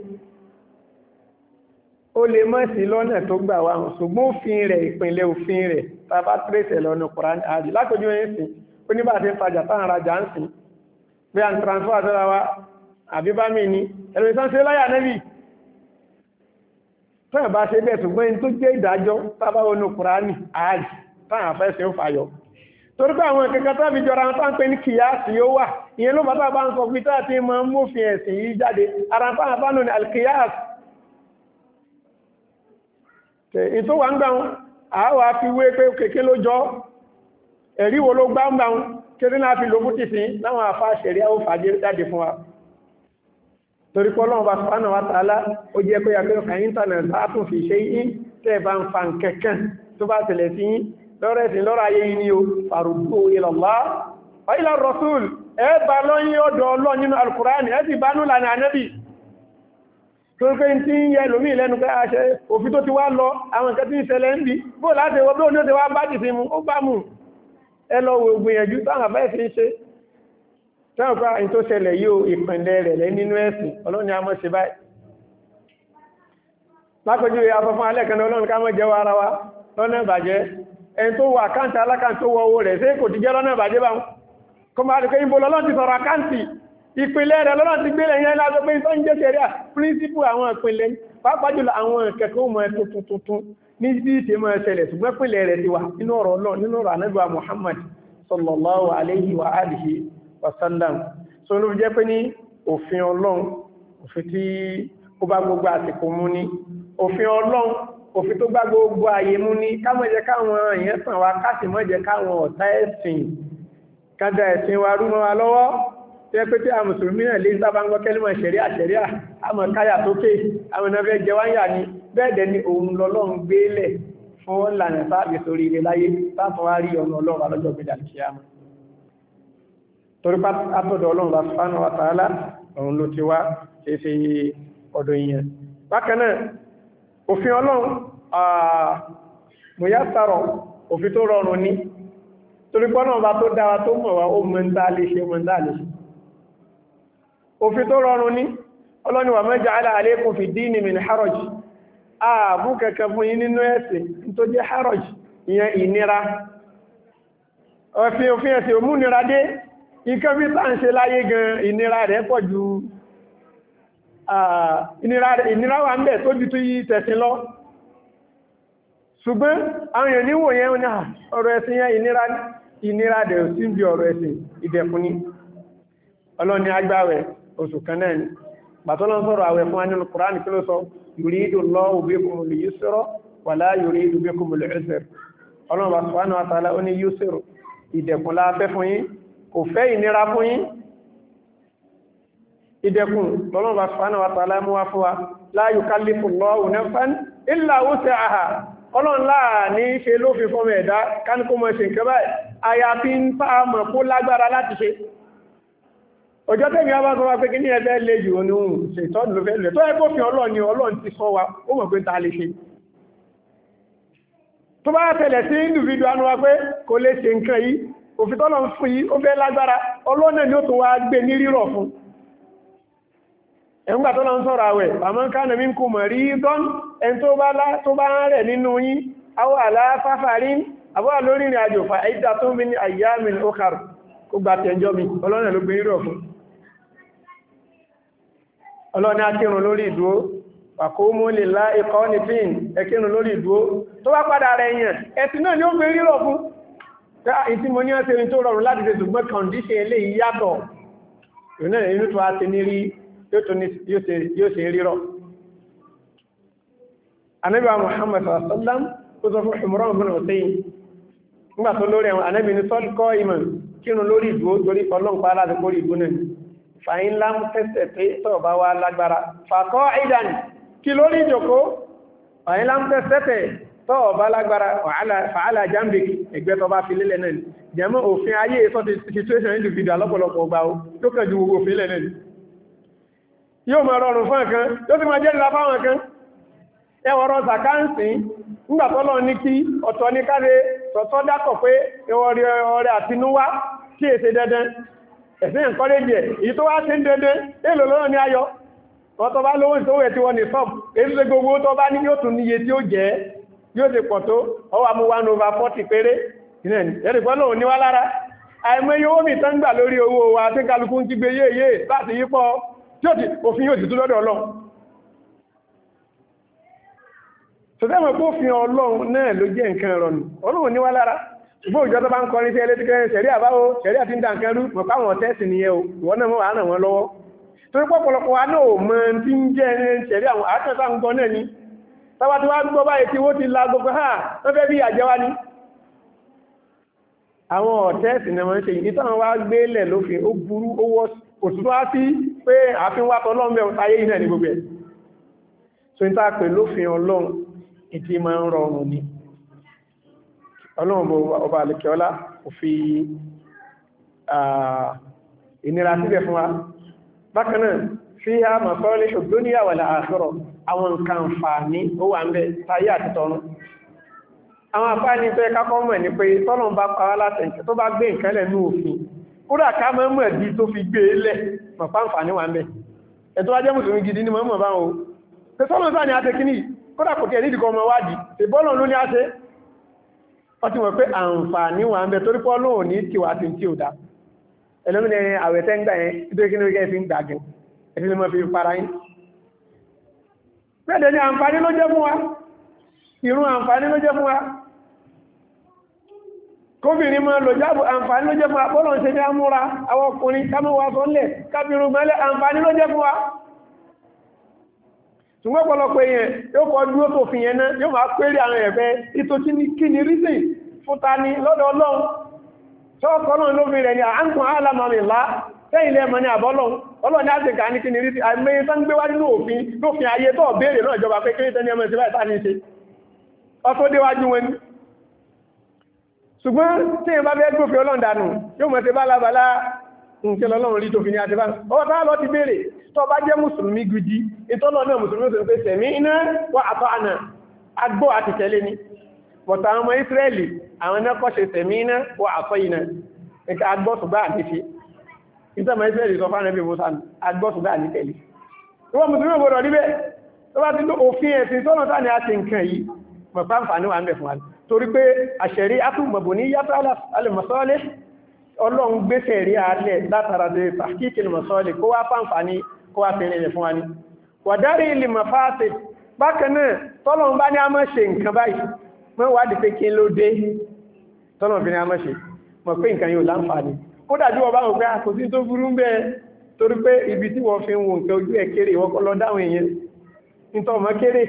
ó lè mọ́ sí lọ́nà tó gbà wá hàn ṣùgbọ́n òfin rẹ̀ ìpínlẹ̀ òfin rẹ̀ tàbá tírèsẹ̀ lọ́nà Kùránì àdì lápẹjú ẹ̀yìn sí ó ní bá ti ń tajà táwọn rajà ń sìn bí a ń transfer àtọ́ra wa àbí bá mi ní ẹ̀rọ ìsán sí láyé Ànábì tọ́yọ̀ bá ṣe bẹ́ẹ̀ ṣùgbọ́n tó jẹ́ ìdájọ́ tàbá wọnú Kùránì àdì táwọn afẹ́sẹ̀ ó fàyọ torí pé àwọn ìkẹ́kẹ́ tó fi jọra wọn tán pé ní kìyàsì yóò wà ìyẹn ló bàtà bá ń sọ pé tá àti mọ́ mófin ẹ̀sìn yìí jáde ara fáwọn fánù ní alkiyas ìtò wà ń gbà wọn àwọ̀ fi wé pé kéèké ló jọ ẹ̀rí wo ló gbá ń gbà wọn kéré náà fi lókú ti sin láwọn àfá ṣẹ̀rí àwọn fàájé jáde fún wa torí pé Ọlọ́run bá sọ́nà wa tààlá ó jẹ́ pé yàgbé ka íńtánẹ̀tì látún fi ṣe yí tẹ́ bá ń fa kẹ̀kẹ́ tó bá tẹ̀lẹ̀ sí yí lọ́rọ̀ ẹ̀sìn lọ́rọ̀ ayé yìí ni ó farudú ila Allah wa ila Rasul ẹ bá lọ́yìn ọ̀dọ̀ Ọlọ́run nínú Al-Qur'ani ẹ sì bá nú lànà Ànábì tó pé tí ń yẹ lómí lẹ́nu pé a ṣe òfin tó ti wá lọ àwọn nǹkan tí ń ṣẹlẹ̀ ń bí bó láti wọ́n bí ó ní ó ti wá bá jìsí mú ó bá mú ẹ lọ wo gbìyànjú táwọn àbẹ́ fi ṣe táwọn pé àyín tó ṣẹlẹ̀ yóò ìpínlẹ̀ rẹ̀ lẹ́ nínú ẹ̀sìn Ọlọ́run ni a mọ́ ṣe báyìí lápẹjú afọ́fún alẹ́kànnà Ọlọ́run ká mọ́ jẹ́wọ́ ara wa lọ́nà ìbàjẹ́ ẹni tó wọ àkáǹtì alákàǹtì tó wọ owó rẹ̀ ṣé kò ti jẹ́ lọ́nà ìbàjẹ́ báwọn kó máa rí pé ìbò lọ́lọ́run ti sọ̀rọ̀ àkáǹtì ìpínlẹ̀ rẹ̀ lọ́nà ti gbé lẹ́yìn láti pé tó ń jẹ́ ṣẹ̀ríà príncipù àwọn ìpínlẹ̀ pàápàá jùlọ àwọn ìkẹ́kọ̀ọ́ mọ̀ tuntun tuntun ní bí ìṣe mọ̀ ṣẹlẹ̀ ṣùgbọ́n ìpínlẹ̀ rẹ̀ ti wà nínú ọ̀rọ̀ Ọlọ́run nínú ọ̀rọ̀ Ànábì Muhammad sallallahu alayhi wa alihi wa sallam so ló jẹ́ pé ní òfin Ọlọ́run òfin tí ó bá gbogbo àsìkò mú ní òfin Ọlọ́run òfin tó bá gbogbo ààyè mú ní ká má jẹ́ káwọn èèyàn tàn wá ká sì má jẹ́ káwọn ọ̀tá ẹ̀sìn kádà ẹ̀sìn wa rú mọ́ wa lọ́wọ́ tẹ́ pé tí a mùsùlùmí náà lè sábà ń gbọ́ kẹ́límọ̀ ṣẹ̀ríà ṣẹ̀ríà àmọ́ káyà tókè àwọn ẹnàfẹ́ jẹwáyà ni bẹ́ẹ̀dẹ̀ ni òun lọ́lọ́run gbélẹ̀ fún lànà sáàbì sórí ilé láyé sáàtọ̀ wá rí ọ̀nà ọlọ́run alọ́jọ́ gbéjà ní ṣíyàmù torí pátọ́dọ̀ ọlọ́run bá subhanahu wa ta'ala òun ló ti wá ṣe ṣe ọ̀dọ̀ ìyẹn bákan náà òfin ọlọ́run mùyásàrọ̀ òfin tó rọrùn ní torí pọ́nà bá tó dára tó mọ̀ wá ó mọ̀ ń dá lè ṣe mọ̀ ń dá lè ṣe òfin tó rọrùn ní ọlọ́ni wa ma ja'ala alaykum fi dini min haraj ààbú kẹkẹ fún yí nínú ẹ̀sìn tó jẹ́ haraj ìyẹn ìnira òfin òfin ẹ̀sìn òmúnira dé ikẹ́ bí tàà ń ṣe láyé gan ìnira rẹ̀ pọ̀ ju ìnira wà ń bẹ̀ tó jù tó yí tẹ̀sìn lọ ṣùgbọ́n àwọn èèyàn níwò yẹn ní ọ̀rọ̀ ẹ̀sìn yẹn ìnira ìnira dẹ̀ sí bí ọ̀rọ̀ ẹ̀sìn ìdẹ̀kùn ní ọlọ́ni agbáwẹ̀ oṣù kan náà ni bàtọ́lọ́ sọ̀rọ̀ àwẹ̀ fún anínú Kùránì kí ló sọ yuridu Allahu bikumul yusra wala yuridu bikumul usra ọlọ́run subhanahu wa ta'ala ó ní yusra ìdẹ̀kùn la fẹ́ fún yín kò fẹ́ ìnira fún yín ìdẹ̀kùn lọ́lọ́run subhanahu wa ta'ala mú wá fún wa la yukallifu Allahu nafsan illa wus'aha ọlọ́run láà ní ṣe ló fi fọ́mọ̀ ẹ̀dá káníkó mọ̀ ṣe nǹkan báyìí àyàfi ń fà mọ̀ kó lágbára láti ṣe ọjọ́ tẹ́mi ọba tó wá pé kí ní ẹgbẹ́ lè jù ní ohun ṣe ìtọ́nù ló fẹ́ lẹ̀ tó ẹgbẹ́ òfin Ọlọ́run ni Ọlọ́run ti sọ wa ó mọ̀ pé ta lè ṣe tó bá tẹ̀lẹ̀ sí individual wa pé kò lè ṣe nǹkan yìí òfin tọ́lọ̀ ń fún yìí ó fẹ́ lágbára Ọlọ́run ni ó tún wá gbé ní rírọ̀ fún ẹ̀ngbà tó lọ ń sọ̀rọ̀ àwẹ̀ àmọ́ kana minkum maridan ẹni tó bá tó bá rẹ̀ nínú yín aw ala safarin àbọ̀ lórí ìrìn àjò fa iddatun min ayyamin ukhar kó gbà tẹ̀jọ́ mi Ọlọ́run ló gbé rírọ̀ fún ọlọ́ni akírun lórí ìdúó wàkómú lè lá ikọ́ ní fíìn ẹkírun lórí ìdúó tó bá padà rẹ̀ yẹn ẹ̀sìn náà ni ó gbé rírọ̀ fún ìtí mo ní ọ́sẹ̀ tó rọrùn láti ṣe ṣùgbọ́n kọ̀ndíṣẹ̀ eléyìí yàtọ̀ inú tó á ti ní rí yóò ṣe rírọ̀ Ànábì Muhammad sallam ó sọ fún Imran bin Husayn nígbà tó lórí àwọn Ànábì ní sọ́dúkọ́ ìmọ̀ kírun lórí ìdúó torí ọlọ́npá láti kórí ìdú náà fàyín lám tẹ́sẹ̀ pé tọ́ bá wá lágbára fàkọ́ ìdàn kí lórí ìjòkó ọ̀yìn láńtẹ́ sẹ́tẹ̀ tọ́ bá lágbára fàálà jambik ẹgbẹ́ tọ́ bá fi lélẹ̀ náà jẹ́mọ́ òfin ayé sọ́ ti situation individual lọ́pọ̀lọpọ̀ ọgbà ó tó kẹjú gbogbo òfin lẹ̀ náà yóò máa rọrùn fún ẹ̀kan yóò ti máa jẹ́ ìlà fáwọn ẹ̀kan ẹwọ̀rọ̀ sàkáǹsì ńgbàtọ́lọ́ ní kí ọ̀tọ̀ ní káre tọ̀tọ́ dákọ̀ pé ọrẹ àtinúwá kí èsè dandan ẹ̀sìn encourage èyí tó wá sí dandan èlò lọ́nà ní ayọ́ ọ̀tọ̀ bá lówó ìtòwò ẹ̀ tí wọ́n ní sọ́p èyí tó gbogbo tó bá ní yóò tún níye tí ó jẹ́ yóò ti pọ̀ tó ọwọ́ amú one over forty péré ẹ̀rìkọ́ lòun ní wá lára àìmọ́ iye owó mi tán gbà lórí owó wa tí kálukú ń kígbe yéèyé láti yípo tí òfin yóò ti tú lọ́dọ̀ Ọlọ́run tọ́tẹ́mọ̀ kó fi Ọlọ́run náà ló jẹ́ nǹkan rọrùn Ọlọ́run ní wá lára ṣùgbọ́n òjò tó bá ń kọrin sí ẹlẹ́tíkẹ́ ṣẹ̀rí àbáwó ṣẹ̀rí àti ń dà nǹkan rú mọ̀ páwọn tẹ́sì nìyẹn o ìwọ́n náà mọ́ wà ràn wọ́n lọ́wọ́ torí pọ́pọ̀lọpọ̀ wa náà mọ́ tí ń jẹ́ ṣẹ̀rí àwọn àtẹ́sà ń gbọ́ náà ni tọ́wọ́ tí wá gbọ́ báyìí tí wó ti la gbogbo ha wọ́n fẹ́ bí àjẹwá ni àwọn ọ̀tẹ́sì náà wọ́n ṣe ìdí táwọn wá gbélẹ̀ lófin ó burú ó wọ́ òtútù wá sí pé àfin wá tọ́lọ́mẹ́ ayé iná ní gbogbo ẹ̀ so ní táà pè lófin Ọlọ́run ìtì máa ń rọrùn ni Ọlọ́run ọba àlèkẹ́ọlá kò fi ìnira síbẹ̀ fún wa bákan náà fi ha masalih ad-dunya wal akhirah àwọn nǹkan fàání ó wà ń bẹ táyé àti tọ̀run àwọn àfáàní tó ẹka kọ́ mọ̀ ní pé tọ́lọ̀n bá pàwà látẹ̀kẹ́ tó bá gbé nǹkan lẹ̀ ní òfin kódà ká mọ́ mọ̀ bí tó fi gbé lẹ̀ mọ̀pá àǹfààní wà ń bẹ ẹ̀tọ́ wájẹ́ mùsùlùmí gidi ní mọ̀ bá wọn pé tọ́lọ̀n sáà ní àti kíní kódà kò tiẹ̀ nídìí kọ́ ọmọ wádìí ìbọ́lọ̀ ló ní àṣẹ wọ́n ti mọ̀ pé àǹfààní wà ń bẹ torí pọ́ lóò ní tiwa àti tí ò dá ẹlẹ́mìnà àwẹ̀ tẹ́ ń gbà yẹn nítorí kí ní orí kẹ́ fi ń gbà gan ẹ̀fí ló mọ̀ fi para yín bẹ́ẹ̀ ni àǹfààní ló jẹ́ fún wa ìrun àǹfààní ló jẹ́ fún wa kóbìnrin máa lò jábò àǹfààní ló jẹ́ fún wa bọ́lọ̀ ṣe ní àmúra àwọn ọkùnrin kámọ́wà sọ́lẹ̀ kábìrún mẹ́lẹ̀ àǹfààní ló jẹ́ fún wa ṣùgbọ́n pọ̀lọpọ̀ èèyàn yóò kọ́ dúró tó fi yẹn náà yóò máa pẹ́rẹ àwọn ẹ̀fẹ́ ìtò kí ni rísìn fúta ní lọ́dọ̀ Ọlọ́run tọ́ọ̀kọ́lọ́run ló fi rẹ̀ ní àǹkùn alàmàmìlá tẹ́yìn lẹ́mọ̀ ní àbọ́lọ́run Ọlọ́run ní àti kàní kí ni rísìn àìmẹ́yìn tán gbé wá nínú òfin lófin ayé tó béèrè náà ìjọba pé kéré tẹ́ni ọmọ ìsìnbá ìta ní ṣe ọkọ́ déwájú wọn ni ṣùgbọ́n tí ìyẹn bá fẹ́ gbófin Ọlọ́run dànù yóò mọ̀ sí bálabàlá nǹkan lọ́lọ́run rí tó fi ní àti bá ọwọ́ tá lọ ti béèrè tó bá jẹ́ mùsùlùmí gidi ìtọ́lọ́ náà mùsùlùmí tó ń pè tẹ̀mí iná wà àtọ́ àná agbó àti tẹ̀lé ni bọ̀tà àwọn ọmọ Ísírẹ́lì àwọn ẹ̀nà kọ́ṣe tẹ̀mí iná wà àtọ́ ìná ẹ̀ka agbọ́sùgbà àti fi ìtọ́mọ̀ Ísírẹ́lì sọ fún ẹbí Musa agbọ́sùgbà àti tẹ̀lé ìwọ̀n mùsùlùmí gbọdọ̀ níbẹ̀ tó bá ti ló òfin ẹ̀sìn tọ́nà sáà ni a ti nǹkan yìí mọ̀pá àǹfààní wà ń bẹ̀ fún wa torí pé àṣẹ̀rí átùmọ̀bò ní yàtọ̀ alẹ́mọ̀sọ́lẹ̀ Ọlọ́run gbéṣẹ̀ rí àálẹ̀ látara dé pàkíkì mọ̀sọ́lẹ̀ kó wá pàǹfààní kó wá fi rìnlẹ̀ fún wa ní wàdárí ilẹ̀ mọ̀fáàsì bákanáà tọ́lọ̀n bá ní a mọ́ ṣe nǹkan báyìí mọ́ wádìí pé kí ló dé tọ́lọ̀n fi ní a mọ́ ṣe mọ̀ pé nǹkan yóò láǹfààní kó dájú ọba wọn pé àkòsí tó burú ń bẹ́ẹ̀ torí pé ibi tí wọ́n fi ń wo nǹkan ojú ẹ̀ kéré wọ́n kọ́ lọ dáhùn èèyàn nítọ́ ọmọ kéré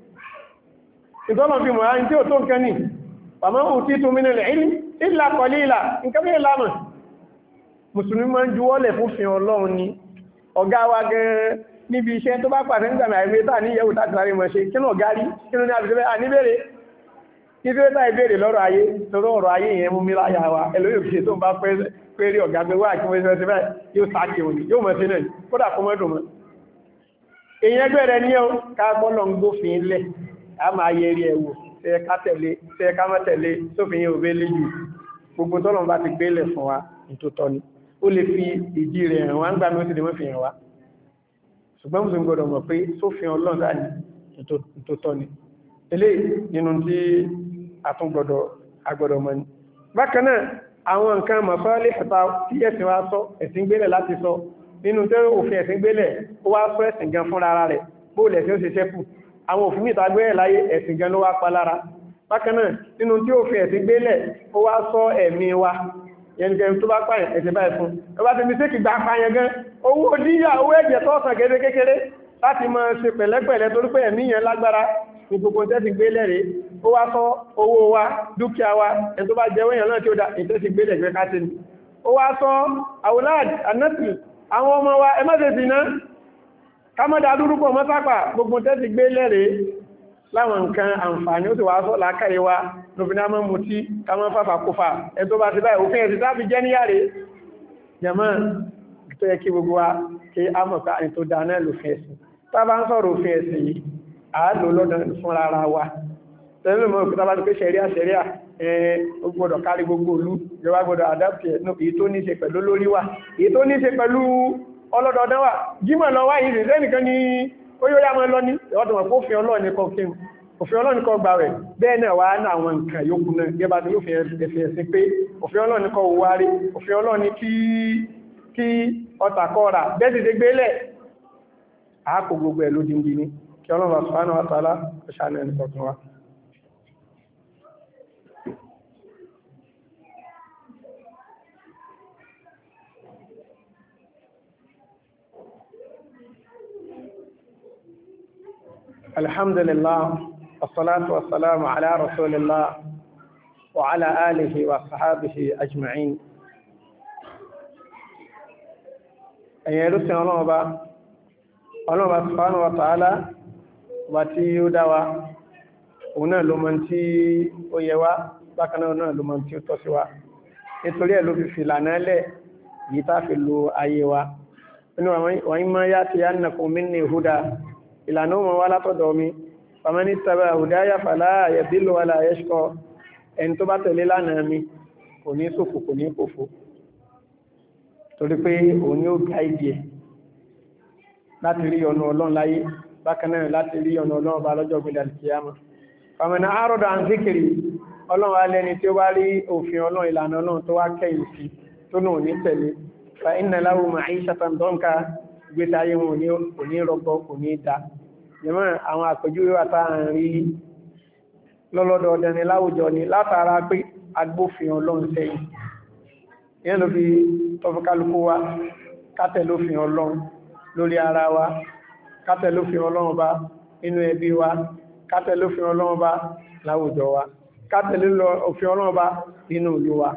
ìtọ́lọ̀ fi mọ̀ á ní tí ó tó nǹkan ní pàmọ́ òtí tó mínú ilẹ̀ ìlà kọ̀lí ìlà nǹkan bí ìlànà mùsùlùmí máa ń juwọ́lẹ̀ fún fi Ọlọ́run ni ọ̀gá wa gan níbi iṣẹ́ tó bá pàtẹ́ nígbàmì àìmẹ́ta ní ìyẹ̀wò tàbí lárí mọ̀ ṣe kí ní ọ̀gá rí kí ní àbìsẹ́ àníbèrè kí tí ó tàí bèèrè lọ́rọ̀ ayé tọ́rọ ọ̀rọ̀ ayé yẹn mú mílá yà wa ẹlòyò fi ṣe tó ń bá pẹ́rí ọ̀gá pé wà kí wọ́n ṣe ṣe báyìí yóò sáàkì òní yóò mọ̀ sí náà kódà kó mọ́dùn mọ́ èyí ẹgbẹ́ rẹ̀ ní ọ́ ká gbọ́lọ̀ ń gbófin lẹ̀ a máa yẹ rí ẹ̀wò ṣe ká tẹ̀lé ṣe ká mọ́ tẹ̀lé sófin yẹn òbé lé jù gbogbo tọ́lọ̀ bá ti gbélẹ̀ fún wa nítòtọ́ ni ó lè fi ìdí rẹ̀ hàn wá ń gbà mí ó sì lè mọ́ fi hàn wá ṣùgbọ́n mùsùlùmí gbọdọ̀ mọ̀ pé sófin Ọlọ́run sáà ní ìtòtọ́ ni eléyìí nínú tí a tún gbọdọ̀ agbọdọ̀ mọ̀ ní. bákan náà àwọn nǹkan mọ̀sọ́lẹ̀ ẹ̀ta tí ẹ̀sìn wá sọ ẹ̀sìn gbélẹ̀ láti sọ nínú tí òfin ẹ̀sìn gbélẹ̀ ó wá sọ ẹ̀sìn gan fún rárá rẹ̀ bóòlẹ̀ tí ó ṣe ṣẹ́kù àwọn òfin mìta gbélẹ̀ láyé ẹ̀sìn gan ló wá pa lára bákan náà nínú tí òfin ẹ̀sìn gbélẹ̀ ó wá sọ ẹ̀mí wa yẹnikẹ́ tó bá pààyàn ẹ̀sẹ̀ báyìí fún ọba ti mi sí kìgbà pààyàn gan owó díyà owó ẹ̀jẹ̀ tó ọ̀sán kéde kékeré láti máa ṣe pẹ̀lẹ́pẹ̀lẹ́ torí pé ẹ̀mí yẹn lágbára ní gbogbo tẹ́sì gbé lẹ́rẹ̀ ó wá sọ owó wa dúkìá wa ẹni tó bá jẹ́ wéyàn náà tí ó dá ìtẹ́sì gbé lẹ́gbẹ́ káṣí ni ó wá sọ àwòláàd anásì àwọn ọmọ wa ẹmọ́sẹ̀ sí ná kámọ́dá dúrúkọ mọ́sápà gbogbo tẹ́sì gbé lẹ́rẹ̀ láwọn nǹkan àǹfààní ó ti wá sọ́ lákàrí wa lóbìnà mọ́ mú tí ká mọ́ fàfà kófà ẹ tó bá ti báyìí òfin ẹ̀sì tàbí jẹ́ níyàrí jẹ́mọ́ tó yẹ kí gbogbo wa kí a mọ̀ pé àyìn tó dáná lòfin ẹ̀sì tá bá ń sọ̀rọ̀ òfin ẹ̀sì yìí a lò lọ́dọ̀ fún ara wa tẹ́lẹ̀ mọ́ òkúta bá ti pé ṣẹ̀ríà ṣẹ̀ríà ó gbọ́dọ̀ kárí gbogbo olú ìjọba gbọ́dọ̀ àdápì ẹ̀ èyí tó ní ṣe pẹ̀lú lórí wa èyí tó ní ṣe pẹ̀lú ọlọ́dọọdán wa jímọ̀ lọ wáyìí rẹ̀ lẹ́nìkan ní ó yóò yá mọ́ lọ ní ìwọ́dọ̀mọ̀ kó fi ọlọ́ọ̀ni kọ kí òfin ọlọ́ọ̀ni kọ gbà rẹ̀ bẹ́ẹ̀ náà wá ní àwọn nǹkan yókù náà gẹ́bà tí ó fi ẹ̀fẹ̀ ẹ̀sìn pé òfin ọlọ́ọ̀ni kọ wárí òfin ọlọ́ọ̀ni kí ọtakọ́ra bẹ́ẹ̀ ti gbélẹ̀ àákò gbogbo ẹ̀ lódindi ní kí Ọlọ́run subhanahu wa ta'ala ṣàánú ẹni kọ̀ọ̀kan wa. Alhamdulillah, wassalatu wassalamu ala rasulillah wa ala alihi wa sahabihi ajma'in. Ẹ̀yin ẹrú sí Ọlọ́run bá, Ọlọ́run bá subhanahu wa ta'ala wà tí ó dá wa, òun náà ló mọ̀ tí ó yẹ wá, bákan náà ló mọ̀ tí ó tọ́ sí wa. Nítorí ẹ̀ ló fi fìlànà lẹ̀ yìí tá fi lo ayé wa. Inú wa imma ya'tiyannakum minni huda, ìlànà wọn wá látọ̀dọ̀ mi, faman ittaba hudaya fala yadillu wala yashqa, ẹni tó bá tẹ̀lé lánàá mi kò ní ṣòfò kò ní pòfo. Torí pé òun ni ó ga ìdí ẹ̀ láti rí ọ̀nà Ọlọ́run láyé, bákan náà láti rí ọ̀nà Ọlọ́run bá lọ́jọ́ gbẹ̀dẹ̀ al-qiyama. Faman a'rada an dhikri, Ọlọ́run alẹ́ni tí ó bá rí òfin Ọlọ́run ìlànà Ọlọ́run tó wá kẹ́yìn sí tó náà ní tẹ̀lé, fa inna lahu ma'ishatan danka, gbéta ayé wọn kò ní rọgbọ kò ní dá. Jẹ́mọ́ àwọn àpèjúwe wa tá à ń rí lọ́lọ́dọọdẹ ni láwùjọ ni látara pé agbófin Ọlọ́run sẹ́yìn. Ìyẹn ló fi tọ́fúkálukú wa kátẹ̀lófin Ọlọ́run lórí ara wa, kátẹ̀lófin Ọlọ́run bá inú ẹbí wa, kátẹ̀lófin Ọlọ́run bá láwùjọ wa, kátẹ̀lófin Ọlọ́run bá inú ìlú wa.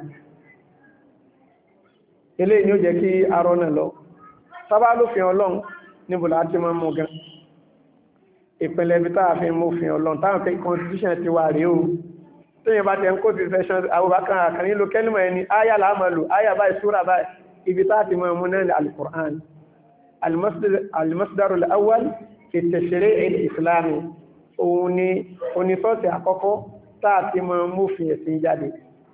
Eléyìí ni ó jẹ́ kí arọ́ náà lọ. Sábà lófin Ọlọ́run níbo láti máa mú gan. Ìpínlẹ̀ ibi táà fi mú fin Ọlọ́run táwọn pé constitution ti wà rí o. Tóyìn bá tẹ́ ń kó ti session àwòbákan àkàní ló kẹ́lìmọ̀ ẹni áyà láàmàlù áyà báyìí súra báyìí ibi táà ti máa mú náà ní al-Qur'an. Al-masdaru al-awwal fi tashri' al-islami, òun ni onísọ́ọ̀sì àkọ́kọ́ táà ti máa mú fin ẹ̀sìn jáde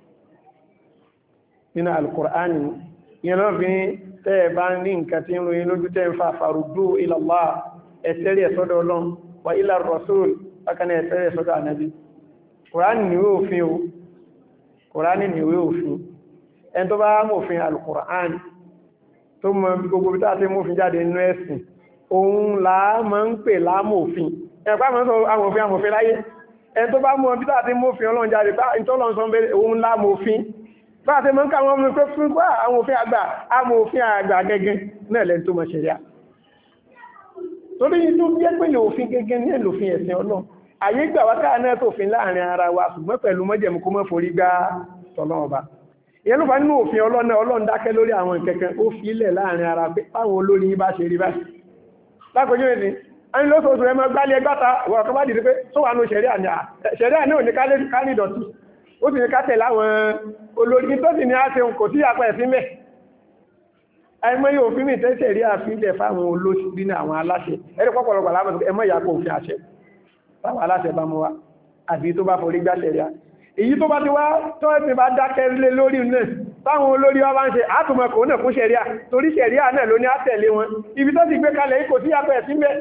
nínú al-Qur'an. Ìyẹn náà fi tẹ́ bá ní nǹkan tí ń ròyìn lójú tẹ́ ń fa faruddu ila Allah, ẹ̀sẹ̀rí ẹ̀sọ́dọ̀ Ọlọ́run wa ila Rasul, bákan náà ẹ̀sẹ̀rí ẹ̀sọ́dọ̀ Ànábì. Kùránì níwé òfin o, Kùránì níwé òfin. Ẹn tó bá mọ̀ òfin al-Qur'an tó mọ̀ gbogbo bí táà tí mọ̀ òfin jáde nínú ẹ̀sìn, òun là máa ń pè láàmọ̀ òfin. Ẹ̀pá mọ́ sọ àwọn òfin àmọ̀fin láyé. Ẹn tó bá mọ̀ bí táà tí mọ̀ òfin Ọlọ́run jáde, ìtọ́lọ́run sọ òun láàmọ̀ òfin. Bá ṣe mọ́ ń káwọn ọmọ ìpé fún gbá àwọn òfin àgbà, àmọ́ òfin àgbà gẹ́gẹ́ náà lẹ́n tó mọ̀ ṣẹ̀ríà. Torí tó bí ẹ́pẹ̀lẹ̀ òfin gẹ́gẹ́ ní ẹ̀lòfin ẹ̀sìn Ọlọ́run. Àyè gbà wá káà náà tó fin láàrin ara wa, ṣùgbọ́n pẹ̀lú mọ́jẹ̀mú kó mọ́ forí gbá tọ́lọ́run ọba. Ìyẹn ló fà nínú òfin Ọlọ́run náà, Ọlọ́run dákẹ́ lórí àwọn kẹ̀kẹ́ ó fi ilẹ̀ láàrin ara pé báwọn olórí yín bá ṣe rí báyìí. Lákòójú ẹni, a ní lóṣooṣù ẹmọ gbálẹ̀ ẹgbàta, wọ̀n kan bá dìde pé tó wà ní ṣẹ̀ríà ní ṣẹ̀ríà náà ní ká ní ìdọ̀tí. Ó sì ní ká tẹ̀ láwọn olórin tó sì ní á ṣeun kò tí àpá ẹ̀fín mẹ́. Ẹmọ́ yóò fi mí tẹ́sẹ̀ rí àfíìlẹ̀ fáwọn olóṣìí ní àwọn aláṣẹ. Ẹ̀rí pọ́pọ̀lọpọ̀ láwọn ẹmọ́ ìyàkó òfin àṣẹ. Fáwọn aláṣẹ bá mú wa, àbí tó bá forí gbá ṣẹ̀ríà. Èyí tó bá ti wá tó ẹ̀sìn bá dákẹ́ lé lórí náà, táwọn olórí wa bá ń ṣe àtùmọ̀ kò náà fún ṣẹ̀ríà, torí ṣẹ̀ríà náà ló ní á tẹ̀lé wọn. Ibi tó ti gbé kalẹ̀ kò tí àpá ẹ̀fín mẹ́.